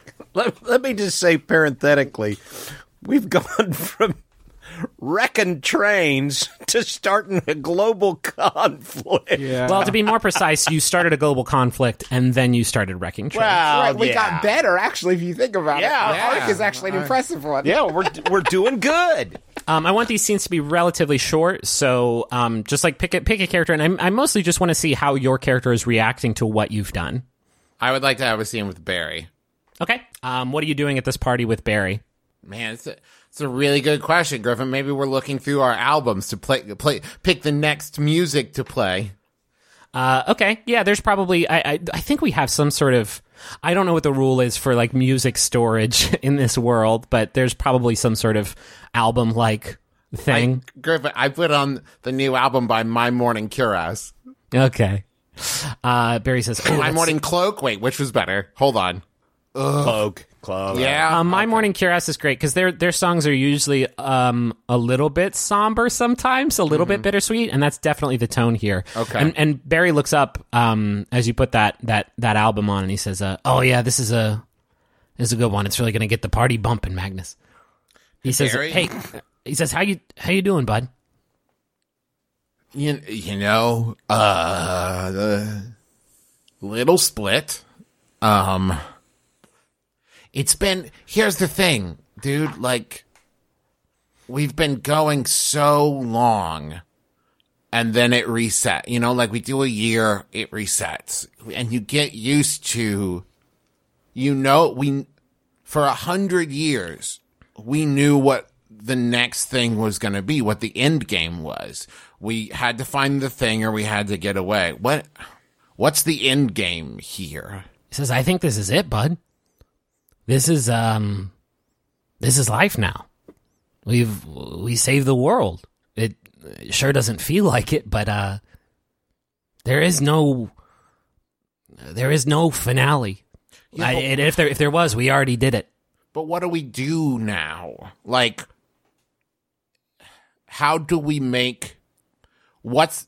Let me just say parenthetically, we've gone from wrecking trains to starting a global conflict. Yeah. Well, to be more precise, you started a global conflict and then you started wrecking trains. Right, we got better, actually, if you think about it. Yeah. Our arc is actually an impressive one. Yeah, we're doing good. I want these scenes to be relatively short, so just like pick a character, and I mostly just want to see how your character is reacting to what you've done. I would like to have a scene with Barry. Okay. What are you doing at this party with Barry? Man, it's a really good question, Griffin. Maybe we're looking through our albums to pick the next music to play. Okay. Yeah, there's probably, I think we have some sort of, I don't know what the rule is for like music storage in this world, but there's probably some sort of album-like thing. Griffin, I put on the new album by My Morning Cuirass. Okay. Barry says, My Morning Cloak? Wait, which was better? Hold on. Cloak. Yeah. My Morning Cuirass is great because their songs are usually a little bit somber sometimes, a little bit bittersweet, and that's definitely the tone here. Okay. And Barry looks up as you put that album on, and he says, "Oh yeah, this is a good one. It's really going to get the party bumping, Magnus." He says, Barry? "Hey," he says, "How you doing, bud?" You know, the little split. It's been, here's the thing, dude, like, we've been going so long, and then it reset. You know, like we do a year, it resets, and you get used to. For 100 years, we knew what the next thing was going to be, what the end game was. We had to find the thing, or we had to get away. What's the end game here? He says, I think this is it, bud. This is life now. We saved the world. It sure doesn't feel like it, but there is no finale. Yeah, And if there was, we already did it. But what do we do now? Like, how do we make what's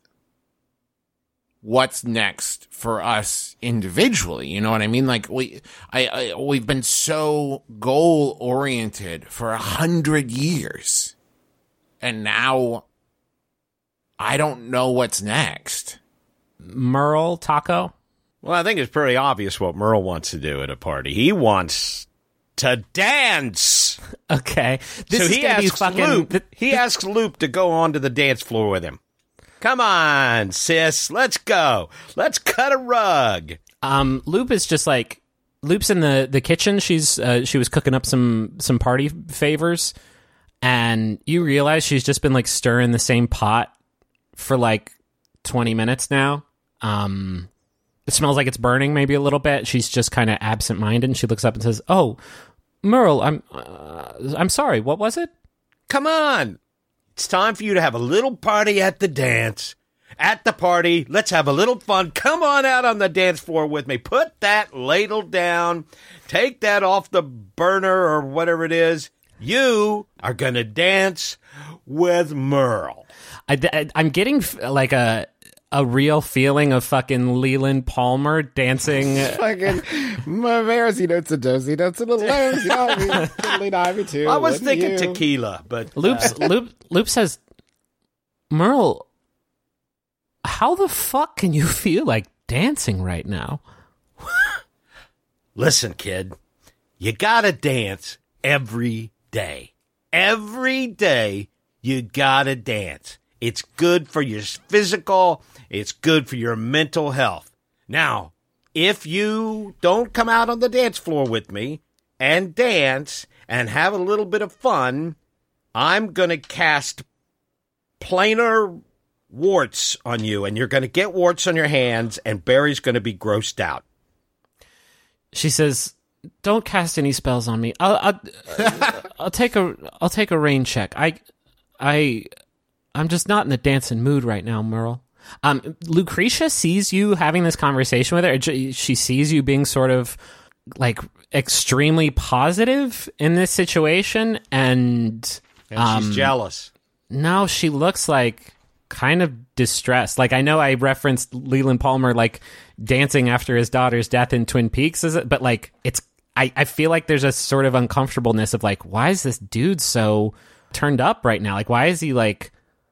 next for us individually? You know what I mean? Like we've been so goal oriented for 100 years, and now I don't know what's next. Merle, Taco? Well, I think it's pretty obvious what Merle wants to do at a party. He wants to dance. Okay. So he asks Loop to go onto the dance floor with him. Come on, sis, let's go. Let's cut a rug. Loop is just like, Loop's in the kitchen. She was cooking up some party favors, and you realize she's just been like stirring the same pot for like 20 minutes now. It smells like it's burning maybe a little bit. She's just kind of absent-minded, and she looks up and says, "Oh, Merle, I'm sorry. What was it?" Come on. It's time for you to have a little party at the dance. At the party, let's have a little fun. Come on out on the dance floor with me. Put that ladle down. Take that off the burner or whatever it is. You are going to dance with Merle. I'm getting like a real feeling of fucking Leland Palmer dancing. Fucking Maverzi notes and dozy notes and a lousy divey too. I was thinking tequila, but Loop says, Merle, how the fuck can you feel like dancing right now? Listen, kid, you gotta dance every day. Every day you gotta dance. It's good for your physical, it's good for your mental health. Now, if you don't come out on the dance floor with me and dance and have a little bit of fun, I'm going to cast planar warts on you, and you're going to get warts on your hands, and Barry's going to be grossed out. She says, "Don't cast any spells on me. I'll take a rain check. I'm just not in the dancing mood right now, Merle." Lucretia sees you having this conversation with her. She sees you being sort of like extremely positive in this situation, and she's jealous. No, she looks like kind of distressed. Like, I know I referenced Leland Palmer like dancing after his daughter's death in Twin Peaks, but like I feel like there's a sort of uncomfortableness of like, why is this dude so turned up right now? Like, why is he like?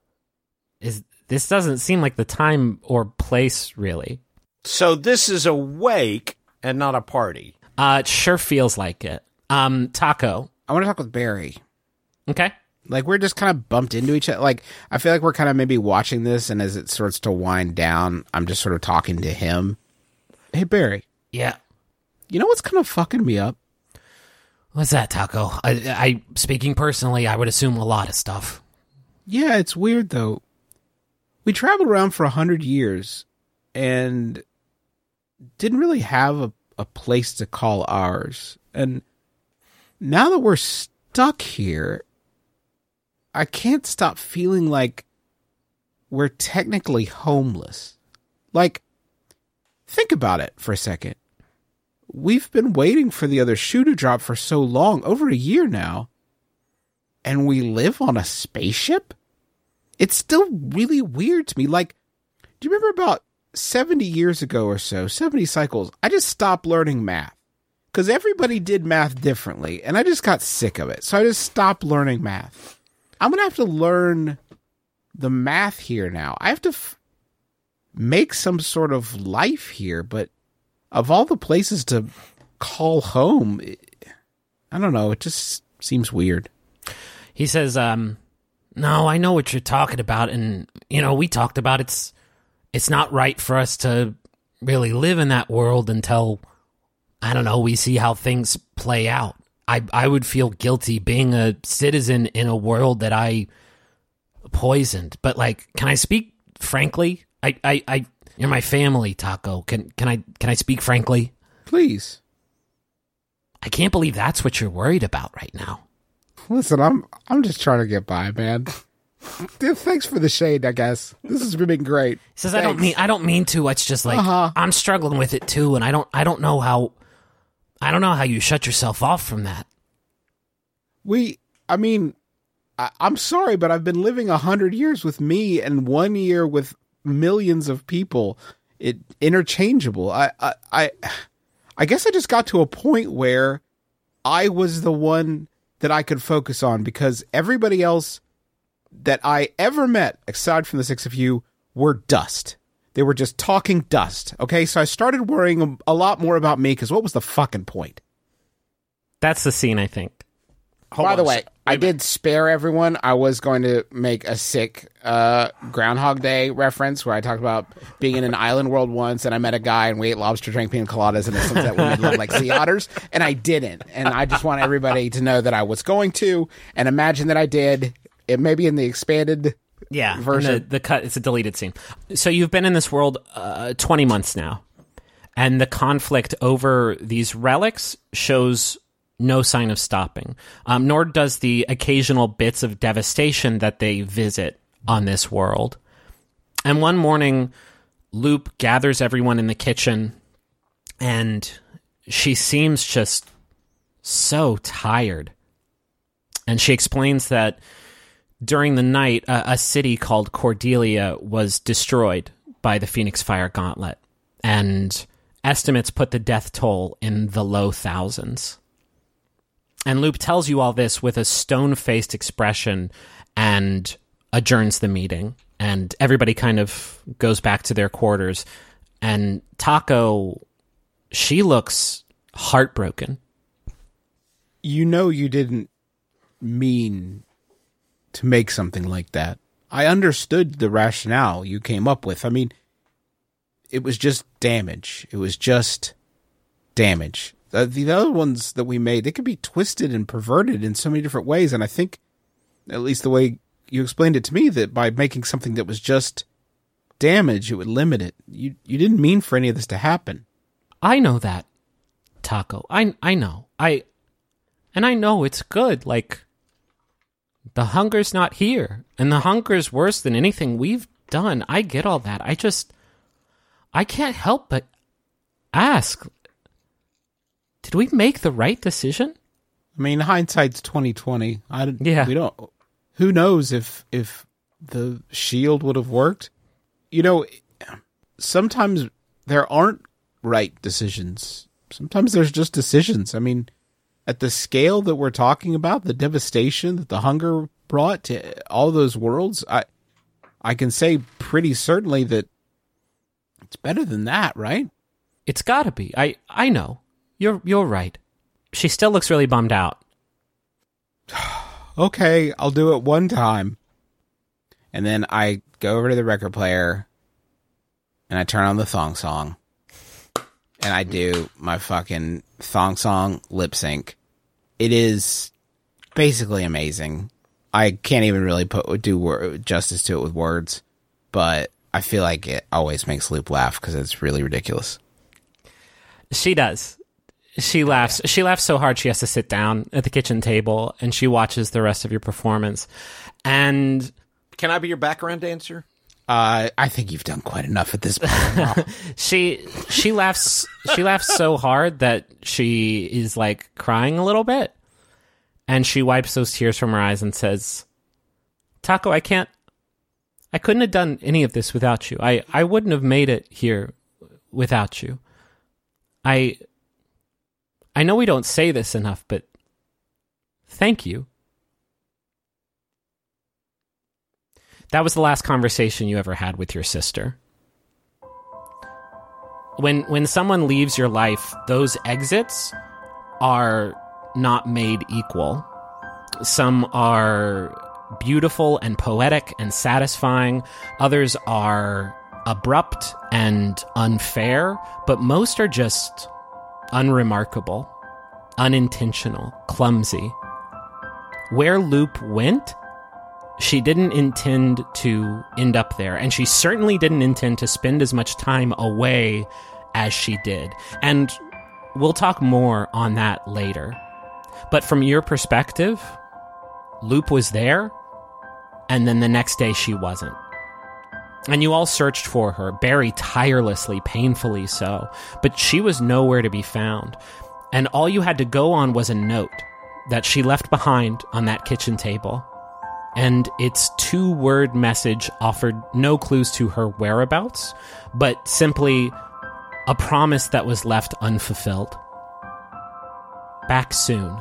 This doesn't seem like the time or place, really. So this is a wake and not a party. It sure feels like it. Taco. I want to talk with Barry. Okay. Like, we're just kind of bumped into each other. Like, I feel like we're kind of maybe watching this, and as it starts to wind down, I'm just sort of talking to him. Hey, Barry. Yeah. You know what's kind of fucking me up? What's that, Taco? I speaking personally, I would assume a lot of stuff. Yeah, it's weird, though. We traveled around for 100 years and didn't really have a place to call ours. And now that we're stuck here, I can't stop feeling like we're technically homeless. Like, think about it for a second. We've been waiting for the other shoe to drop for so long, over a year now, and we live on a spaceship? It's still really weird to me. Like, do you remember about 70 years ago or so, 70 cycles, I just stopped learning math. Because everybody did math differently, and I just got sick of it. So I just stopped learning math. I'm going to have to learn the math here now. I have to make some sort of life here, but of all the places to call home, I don't know, it just seems weird. He says, No, I know what you're talking about, and, we talked about it's not right for us to really live in that world until, I don't know, we see how things play out. I would feel guilty being a citizen in a world that I poisoned. But, can I speak frankly? You're my family, Taco. Can I speak frankly? Please. I can't believe that's what you're worried about right now. Listen, I'm just trying to get by, man. Dude, thanks for the shade, I guess. This has been great. He says, Thanks. I don't mean to. It's just I'm struggling with it too, and I don't know how you shut yourself off from that. I'm sorry, but I've been living 100 years with me and 1 year with millions of people. It interchangeable. I guess I just got to a point where I was the one that I could focus on, because everybody else that I ever met, aside from the six of you, were dust. They were just talking dust. Okay, so I started worrying a lot more about me, because what was the fucking point? That's the scene, I think. By the way, I did spare everyone. I was going to make a sick Groundhog Day reference where I talked about being in an island world once, and I met a guy and we ate lobster, drank pina coladas, and it sunset we made love like sea otters, and I didn't. And I just want everybody to know that I was going to, and imagine that I did. It may be in the expanded version. The cut, it's a deleted scene. So you've been in this world 20 months now, and the conflict over these relics shows no sign of stopping, nor does the occasional bits of devastation that they visit on this world. And one morning, Loop gathers everyone in the kitchen, and she seems just so tired. And she explains that during the night, a city called Cordelia was destroyed by the Phoenix Fire Gauntlet, and estimates put the death toll in the low thousands. And Loop tells you all this with a stone-faced expression and adjourns the meeting. And everybody kind of goes back to their quarters. And Taco, she looks heartbroken. You know you didn't mean to make something like that. I understood the rationale you came up with. I mean, it was just damage. It was just damage. The other ones that we made, they could be twisted and perverted in so many different ways. And I think, at least the way you explained it to me, that by making something that was just damage, it would limit it. You didn't mean for any of this to happen. I know that, Taco. I know. And I know it's good. The hunger's not here. And the hunger's worse than anything we've done. I get all that. I can't help but ask, did we make the right decision? I mean, hindsight's 20/20. Yeah. We don't. Who knows if the shield would have worked? Sometimes there aren't right decisions. Sometimes there's just decisions. I mean, at the scale that we're talking about, the devastation that the hunger brought to all those worlds, I can say pretty certainly that it's better than that, right? It's got to be. I know. You're right. She still looks really bummed out. Okay, I'll do it one time. And then I go over to the record player and I turn on the thong song. And I do my fucking thong song lip sync. It is basically amazing. I can't even really do justice to it with words, but I feel like it always makes Loop laugh because it's really ridiculous. She does. She laughs. She laughs so hard she has to sit down at the kitchen table, and she watches the rest of your performance. And can I be your background dancer? I think you've done quite enough at this point. She laughs. She laughs so hard that she is crying a little bit, and she wipes those tears from her eyes and says, "Taco, I couldn't have done any of this without you. I wouldn't have made it here without you. I know we don't say this enough, but thank you." That was the last conversation you ever had with your sister. When someone leaves your life, those exits are not made equal. Some are beautiful and poetic and satisfying. Others are abrupt and unfair, but most are just unremarkable, unintentional, clumsy. Where Loop went, she didn't intend to end up there, and she certainly didn't intend to spend as much time away as she did. And we'll talk more on that later. But from your perspective, Loop was there, and then the next day she wasn't. And you all searched for her, Barry tirelessly, painfully so, but she was nowhere to be found. And all you had to go on was a note that she left behind on that kitchen table. And its 2-word message offered no clues to her whereabouts, but simply a promise that was left unfulfilled. Back soon.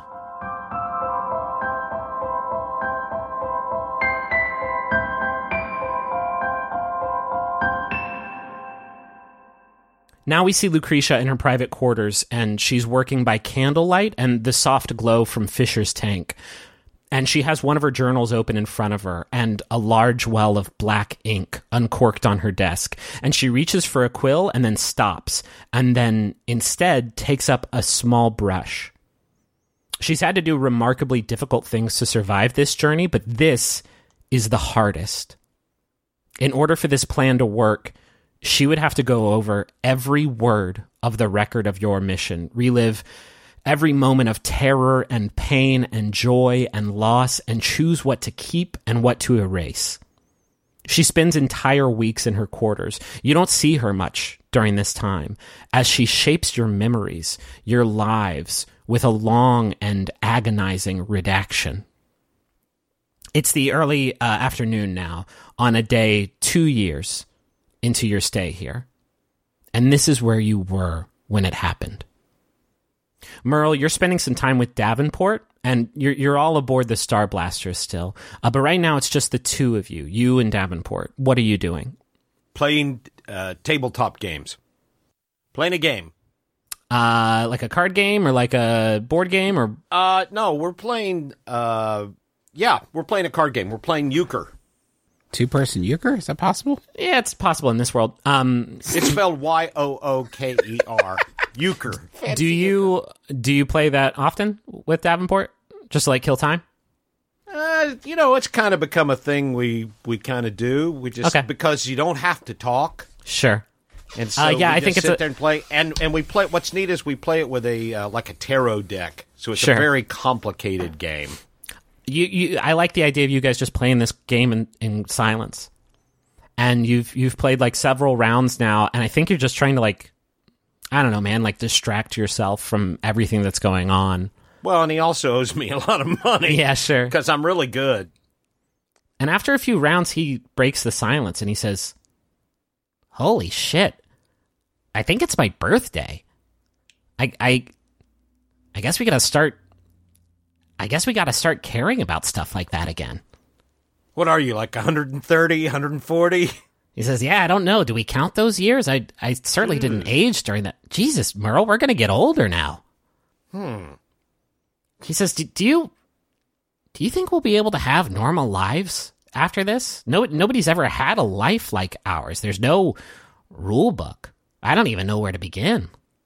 Now we see Lucretia in her private quarters, and she's working by candlelight and the soft glow from Fisher's tank. And she has one of her journals open in front of her, and a large well of black ink uncorked on her desk. And she reaches for a quill and then stops, and then instead takes up a small brush. She's had to do remarkably difficult things to survive this journey, but this is the hardest. In order for this plan to work, she would have to go over every word of the record of your mission, relive every moment of terror and pain and joy and loss, and choose what to keep and what to erase. She spends entire weeks in her quarters. You don't see her much during this time, as she shapes your memories, your lives, with a long and agonizing redaction. It's the early afternoon now, on a day 2 years into your stay here. And this is where you were when it happened. Merle, you're spending some time with Davenport, and you're all aboard the Star Blaster still. But right now it's just the two of you, you and Davenport. What are you doing? Playing tabletop games. Playing a game. Like a card game or like a board game or? No, we're playing, we're playing a card game. We're playing euchre. 2-person euchre? Is that possible? Yeah, it's possible in this world. It's spelled Yooker. Euchre. Do you play that often with Davenport? Just to, like, kill time? It's kind of become a thing we kind of do. We just because you don't have to talk. Sure. And so I think it's sit there and play, and we play. What's neat is we play it with a like a tarot deck, so it's a very complicated game. I like the idea of you guys just playing this game in silence, and you've played like several rounds now, and I think you're just trying to, like, I don't know, man, like distract yourself from everything that's going on. Well, and he also owes me a lot of money. Yeah, sure, because I'm really good. And after a few rounds, he breaks the silence and he says, "Holy shit! I think it's my birthday. I guess we gotta start. I guess we gotta start caring about stuff like that again." What are you, like 130, 140? He says, "Yeah, I don't know. Do we count those years? I certainly didn't age during that. Jesus, Merle, we're gonna get older now." He says, "Do you think we'll be able to have normal lives after this? Nobody's ever had a life like ours. There's no rule book. I don't even know where to begin."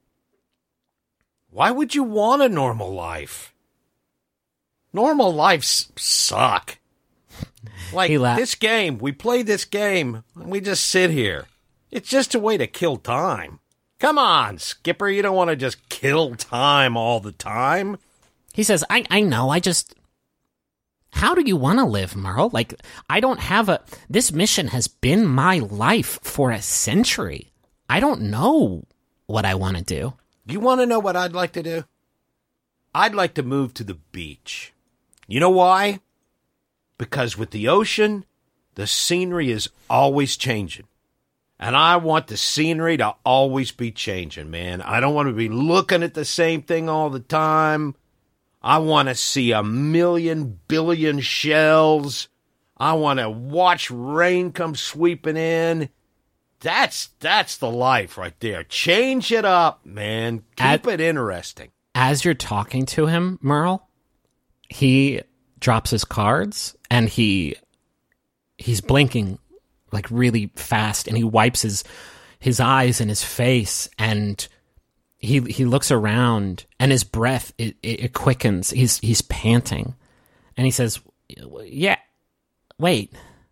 Why would you want a normal life? Normal lives suck. Like this game, we play this game, and we just sit here. It's just a way to kill time. Come on, Skipper, you don't want to just kill time all the time. He says, I know, how do you want to live, Merle? Like, I don't have this mission has been my life for a century. I don't know what I want to do. You want to know what I'd like to do? I'd like to move to the beach. You know why? Because with the ocean, the scenery is always changing. And I want the scenery to always be changing, man. I don't want to be looking at the same thing all the time. I want to see 1,000,000,000 billion shells. I want to watch rain come sweeping in. That's the life right there. Change it up, man. Keep it interesting. As you're talking to him, Merle, he drops his cards, and he's blinking like really fast, and he wipes his eyes and his face, and he looks around, and his breath it quickens. He's panting, and he says, "Yeah, wait,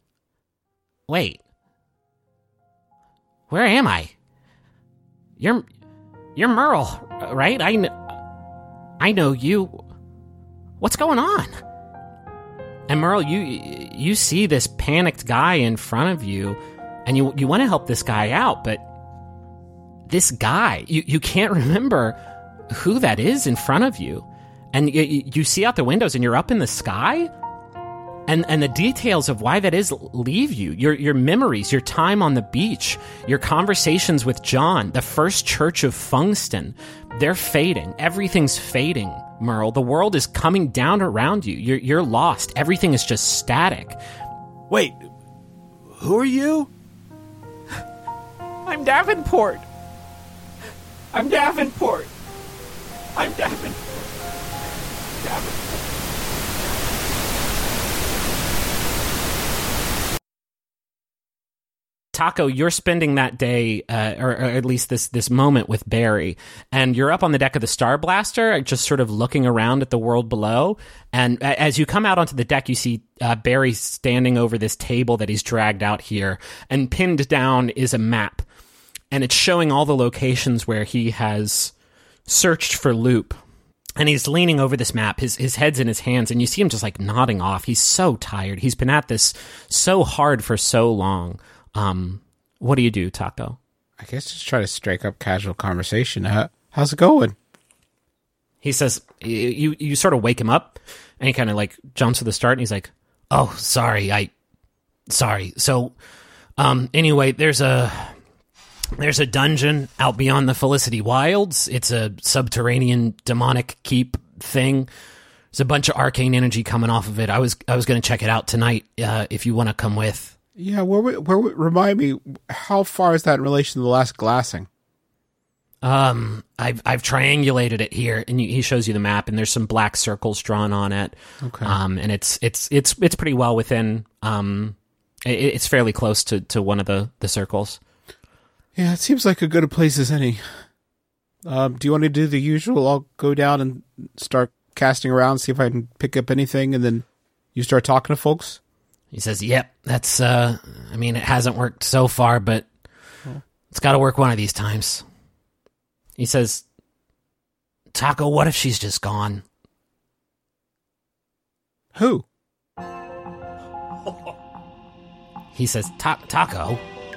where am I? You're Merle, right? I know you. What's going on?" And Merle, you see this panicked guy in front of you, and you want to help this guy out, but this guy, you can't remember who that is in front of you. And you see out the windows, and you're up in the sky, and the details of why that is leave you. Your memories, your time on the beach, your conversations with John, the first church of Funkston, they're fading. Everything's fading, Merle. The world is coming down around you. You're lost. Everything is just static. Wait, who are you? I'm Davenport. Taco, you're spending that day, or at least this moment with Barry, and you're up on the deck of the Star Blaster, just sort of looking around at the world below. And as you come out onto the deck, you see Barry standing over this table that he's dragged out here, and pinned down is a map, and it's showing all the locations where he has searched for Loop. And he's leaning over this map, his head's in his hands, and you see him just like nodding off. He's so tired. He's been at this so hard for so long. What do you do, Taco? I guess just try to strike up casual conversation. How's it going? He says, you sort of wake him up, and he kind of like jumps to the start, and he's like, "Oh, sorry. So, anyway, there's a dungeon out beyond the Felicity Wilds. It's a subterranean demonic keep thing. There's a bunch of arcane energy coming off of it. I was going to check it out tonight, if you want to come with." Yeah, remind me, how far is that in relation to the last glassing? I've triangulated it here, and he shows you the map, and there's some black circles drawn on it. Okay. And it's pretty well within. It's fairly close to one of the circles. Yeah, it seems like a good a place as any. Do you want to do the usual? I'll go down and start casting around, see if I can pick up anything, and then you start talking to folks? He says, "Yep, that's, it hasn't worked so far, but it's got to work one of these times." He says, "Taco, what if she's just gone?" Who? He says, Taco,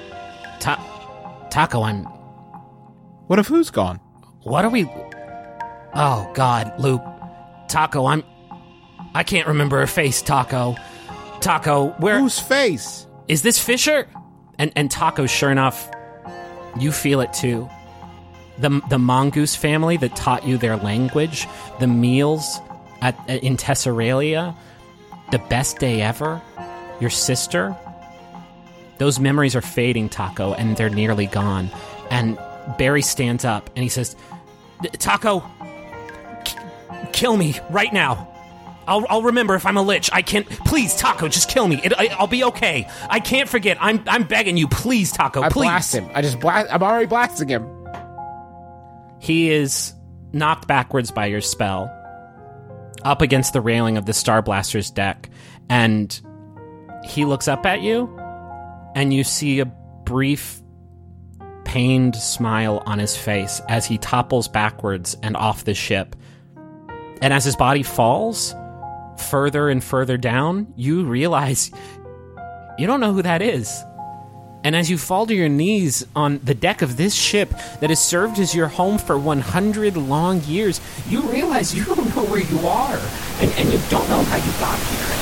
I'm... What if who's gone? What are we... Oh, God, Loop. Taco, I can't remember her face, Taco. Taco, where... Whose face? Is this Fisher? And Taco, sure enough, you feel it too. The Mongoose family that taught you their language, the meals in Tesseralia, the best day ever, your sister. Those memories are fading, Taco, and they're nearly gone. And Barry stands up and he says, "Taco, kill me right now. I'll remember if I'm a lich. I can't. Please, Taco, just kill me. I'll be okay. I can't forget. I'm begging you. Please, Taco, please." I blast him. I'm already blasting him. He is knocked backwards by your spell, up against the railing of the Star Blaster's deck, and he looks up at you, and you see a brief, pained smile on his face as he topples backwards and off the ship. And as his body falls further and further down, you realize you don't know who that is. And as you fall to your knees on the deck of this ship that has served as your home for 100 long years, you realize you don't know where you are, and you don't know how you got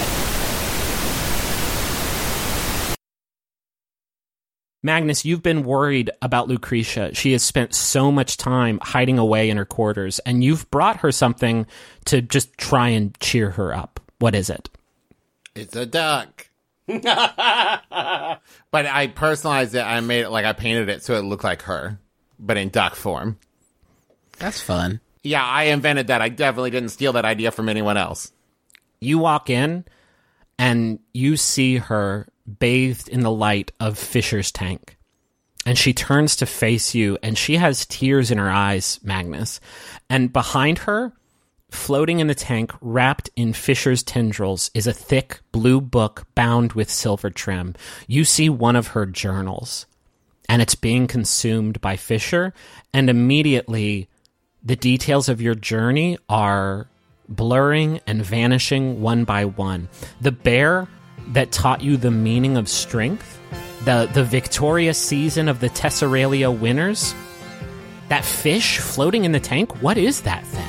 here. Magnus, you've been worried about Lucretia. She has spent so much time hiding away in her quarters, and you've brought her something to just try and cheer her up. What is it? It's a duck. But I personalized it. I made it like I painted it so it looked like her, but in duck form. That's fun. Yeah, I invented that. I definitely didn't steal that idea from anyone else. You walk in, and you see her bathed in the light of Fisher's tank. And she turns to face you, and she has tears in her eyes, Magnus. And behind her, floating in the tank, wrapped in Fisher's tendrils, is a thick blue book bound with silver trim. You see one of her journals, and it's being consumed by Fisher, and immediately the details of your journey are blurring and vanishing one by one. The bear that taught you the meaning of strength, the victorious season of the Tesseralia winners, that fish floating in the tank, what is that thing?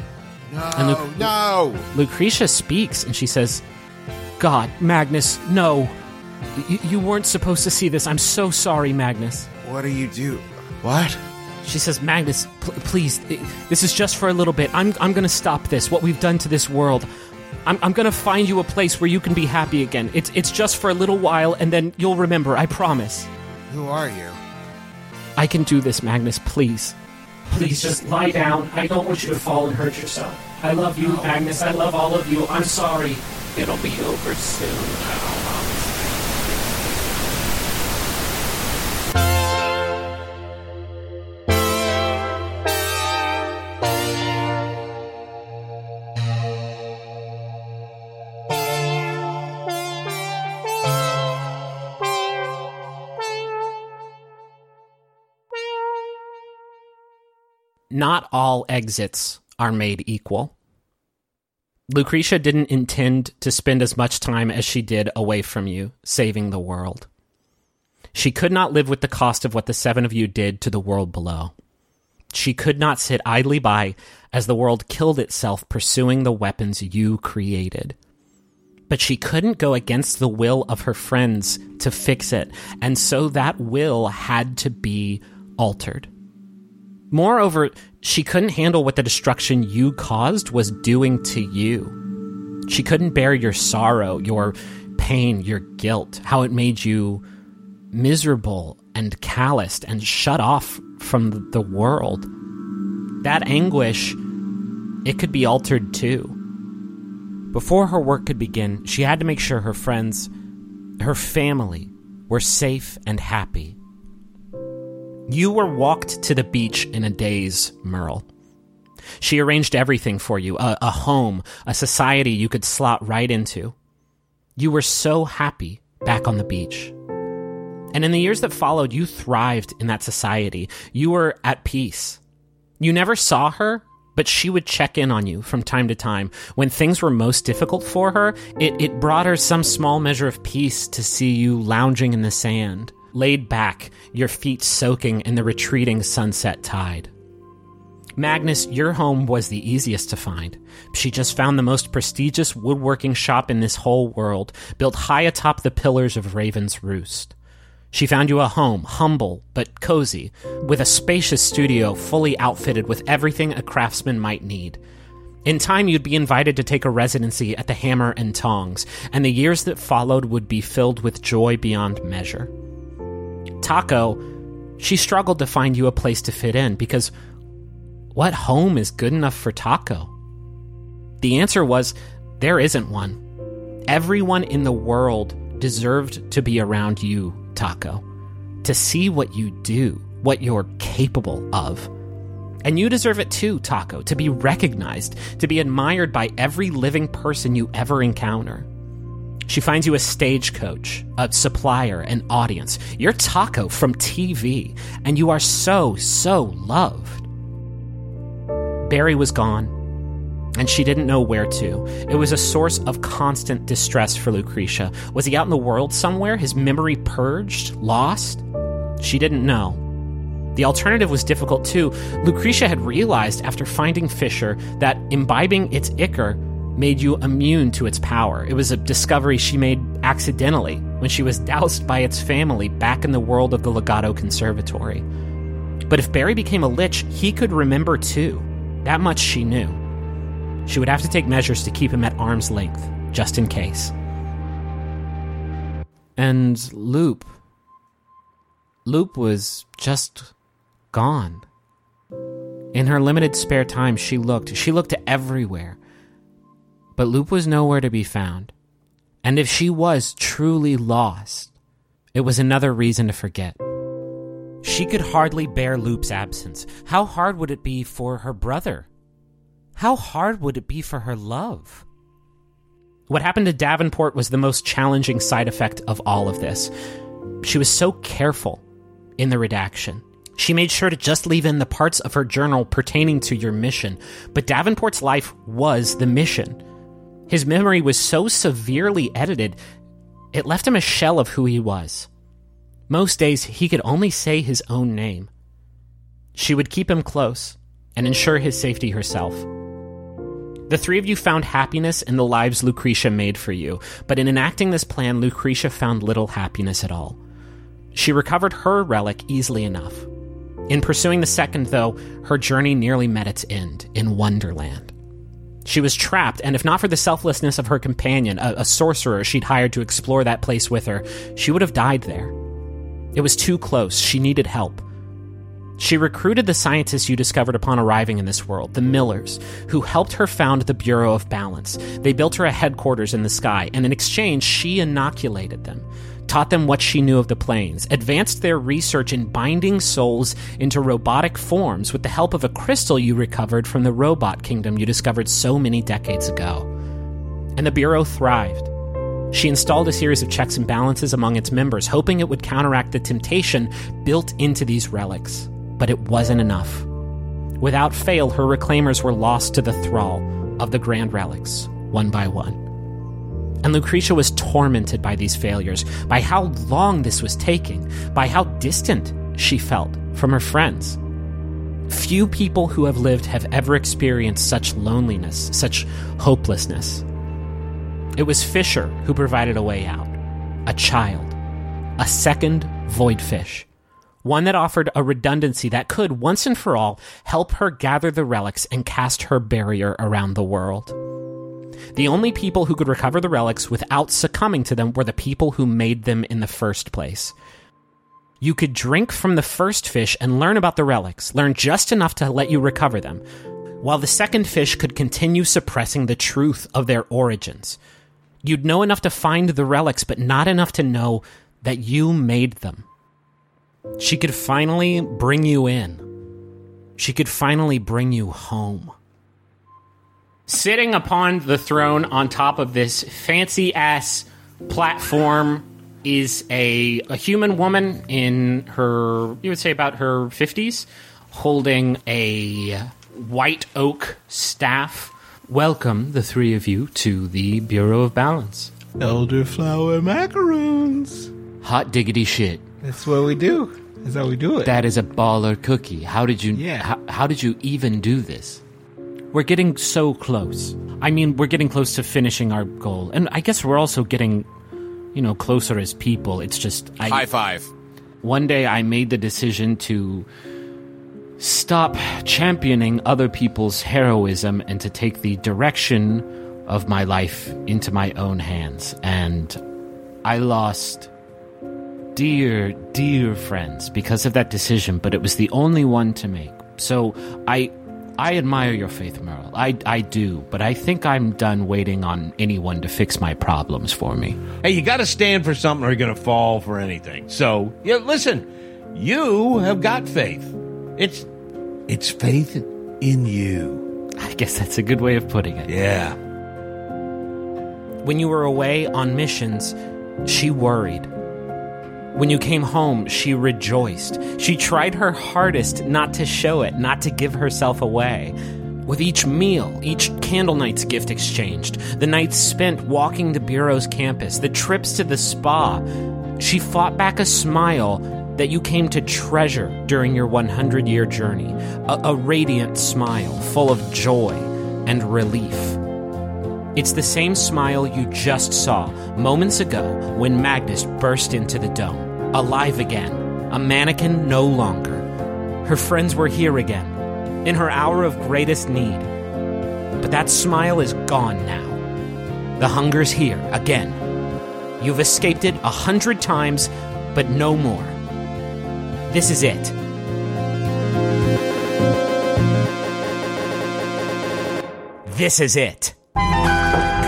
No. Lucretia speaks, and she says, God, Magnus, no. You weren't supposed to see this. I'm so sorry, Magnus. What do you do? What? She says, Magnus, please, this is just for a little bit. I'm going to stop this, what we've done to this world. I'm going to find you a place where you can be happy again. It's just for a little while, and then you'll remember, I promise. Who are you? I can do this, Magnus, please. Please, just lie down. I don't want you to fall and hurt yourself. I love you, Magnus. I love all of you. I'm sorry. It'll be over soon. Not all exits are made equal. Lucretia didn't intend to spend as much time as she did away from you, saving the world. She could not live with the cost of what the 7 of you did to the world below. She could not sit idly by as the world killed itself pursuing the weapons you created. But she couldn't go against the will of her friends to fix it, and so that will had to be altered. Moreover, she couldn't handle what the destruction you caused was doing to you. She couldn't bear your sorrow, your pain, your guilt, how it made you miserable and calloused and shut off from the world. That anguish, it could be altered too. Before her work could begin, she had to make sure her friends, her family, were safe and happy. You were walked to the beach in a daze, Merle. She arranged everything for you, a home, a society you could slot right into. You were so happy back on the beach. And in the years that followed, you thrived in that society. You were at peace. You never saw her, but she would check in on you from time to time. When things were most difficult for her, it brought her some small measure of peace to see you lounging in the sand, laid back, your feet soaking in the retreating sunset tide. Magnus, your home was the easiest to find. She just found the most prestigious woodworking shop in this whole world, built high atop the pillars of Raven's Roost. She found you a home, humble but cozy, with a spacious studio fully outfitted with everything a craftsman might need. In time, you'd be invited to take a residency at the Hammer and Tongs, and the years that followed would be filled with joy beyond measure. Taco, she struggled to find you a place to fit in, because what home is good enough for Taco? The answer was, there isn't one. Everyone in the world deserved to be around you, Taco, to see what you do, what you're capable of. And you deserve it too, Taco, to be recognized, to be admired by every living person you ever encounter. She finds you a stagecoach, a supplier, an audience. You're Taco from TV, and you are so, so loved. Barry was gone, and she didn't know where to. It was a source of constant distress for Lucretia. Was he out in the world somewhere, his memory purged, lost? She didn't know. The alternative was difficult too. Lucretia had realized after finding Fisher that imbibing its ichor made you immune to its power. It was a discovery she made accidentally when she was doused by its family back in the world of the Legato Conservatory. But if Barry became a lich, he could remember too. That much she knew. She would have to take measures to keep him at arm's length, just in case. And Loop was just gone. In her limited spare time, she looked everywhere. But Loop was nowhere to be found. And if she was truly lost, it was another reason to forget. She could hardly bear Loop's absence. How hard would it be for her brother? How hard would it be for her love? What happened to Davenport was the most challenging side effect of all of this. She was so careful in the redaction. She made sure to just leave in the parts of her journal pertaining to your mission. But Davenport's life was the mission. His memory was so severely edited, it left him a shell of who he was. Most days, he could only say his own name. She would keep him close and ensure his safety herself. The three of you found happiness in the lives Lucretia made for you, but in enacting this plan, Lucretia found little happiness at all. She recovered her relic easily enough. In pursuing the second, though, her journey nearly met its end in Wonderland. She was trapped, and if not for the selflessness of her companion, a sorcerer she'd hired to explore that place with her, she would have died there. It was too close. She needed help. She recruited the scientists you discovered upon arriving in this world, the Millers, who helped her found the Bureau of Balance. They built her a headquarters in the sky, and in exchange, she inoculated them, taught them what she knew of the planes, advanced their research in binding souls into robotic forms with the help of a crystal you recovered from the robot kingdom you discovered so many decades ago. And the Bureau thrived. She installed a series of checks and balances among its members, hoping it would counteract the temptation built into these relics. But it wasn't enough. Without fail, her reclaimers were lost to the thrall of the grand relics, one by one. And Lucretia was tormented by these failures, by how long this was taking, by how distant she felt from her friends. Few people who have lived have ever experienced such loneliness, such hopelessness. It was Fisher who provided a way out. A child. A second void fish. One that offered a redundancy that could, once and for all, help her gather the relics and cast her barrier around the world. The only people who could recover the relics without succumbing to them were the people who made them in the first place. You could drink from the first fish and learn about the relics, learn just enough to let you recover them, while the second fish could continue suppressing the truth of their origins. You'd know enough to find the relics, but not enough to know that you made them. She could finally bring you in. She could finally bring you home. Sitting upon the throne on top of this fancy-ass platform is a human woman in her, you would say about her 50s, holding a white oak staff. Welcome, the three of you, to the Bureau of Balance. Elderflower macaroons. Hot diggity shit. That's what we do. That's how we do it. That is a baller cookie. How did you? Yeah. How did you even do this? We're getting so close. I mean, we're getting close to finishing our goal, and I guess we're also getting, closer as people. It's just high five. One day, I made the decision to stop championing other people's heroism and to take the direction of my life into my own hands, and I lost dear, dear friends because of that decision, but it was the only one to make. So I admire your faith, Merle. I do, but I think I'm done waiting on anyone to fix my problems for me. Hey, you got to stand for something or you're going to fall for anything. So, listen, you have got faith. It's faith in you. I guess that's a good way of putting it. Yeah. When you were away on missions, she worried. When you came home, she rejoiced. She tried her hardest not to show it, not to give herself away. With each meal, each candle night's gift exchanged, the nights spent walking the Bureau's campus, the trips to the spa, she fought back a smile that you came to treasure during your 100-year journey, a radiant smile full of joy and relief. It's the same smile you just saw moments ago when Magnus burst into the dome. Alive again, a mannequin no longer. Her friends were here again, in her hour of greatest need. But that smile is gone now. The hunger's here again. You've escaped it 100 times, but no more. This is it. This is it.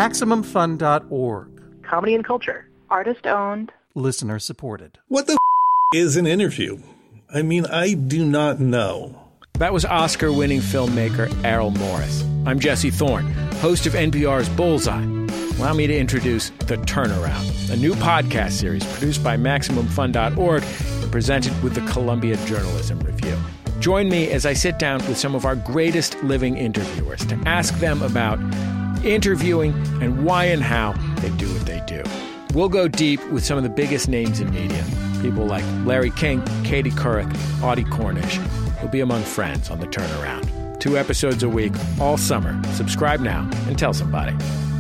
MaximumFun.org. Comedy and culture. Artist owned. Listener supported. What the is an interview? I mean, I do not know. That was Oscar-winning filmmaker Errol Morris. I'm Jesse Thorne, host of NPR's Bullseye. Allow me to introduce The Turnaround, a new podcast series produced by MaximumFun.org and presented with the Columbia Journalism Review. Join me as I sit down with some of our greatest living interviewers to ask them about interviewing and why and how they do what they do. We'll go deep with some of the biggest names in media. People like Larry King, Katie Couric, Audie Cornish. You'll be among friends on The Turnaround. 2 episodes a week, all summer. Subscribe now and tell somebody.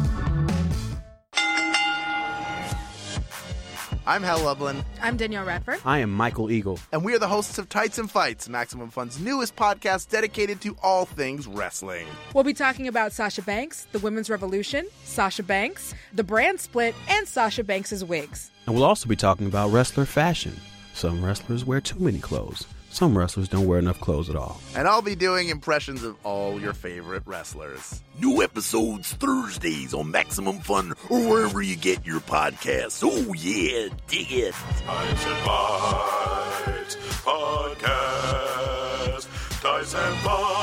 I'm Hal Lublin. I'm Danielle Radford. I am Michael Eagle. And we are the hosts of Tights and Fights, Maximum Fun's newest podcast dedicated to all things wrestling. We'll be talking about Sasha Banks, the women's revolution, Sasha Banks, the brand split, and Sasha Banks' wigs. And we'll also be talking about wrestler fashion. Some wrestlers wear too many clothes. Some wrestlers don't wear enough clothes at all. And I'll be doing impressions of all your favorite wrestlers. New episodes Thursdays on Maximum Fun or wherever you get your podcasts. Oh, yeah, dig it. Tights and Fights Podcast. Tights and Fights.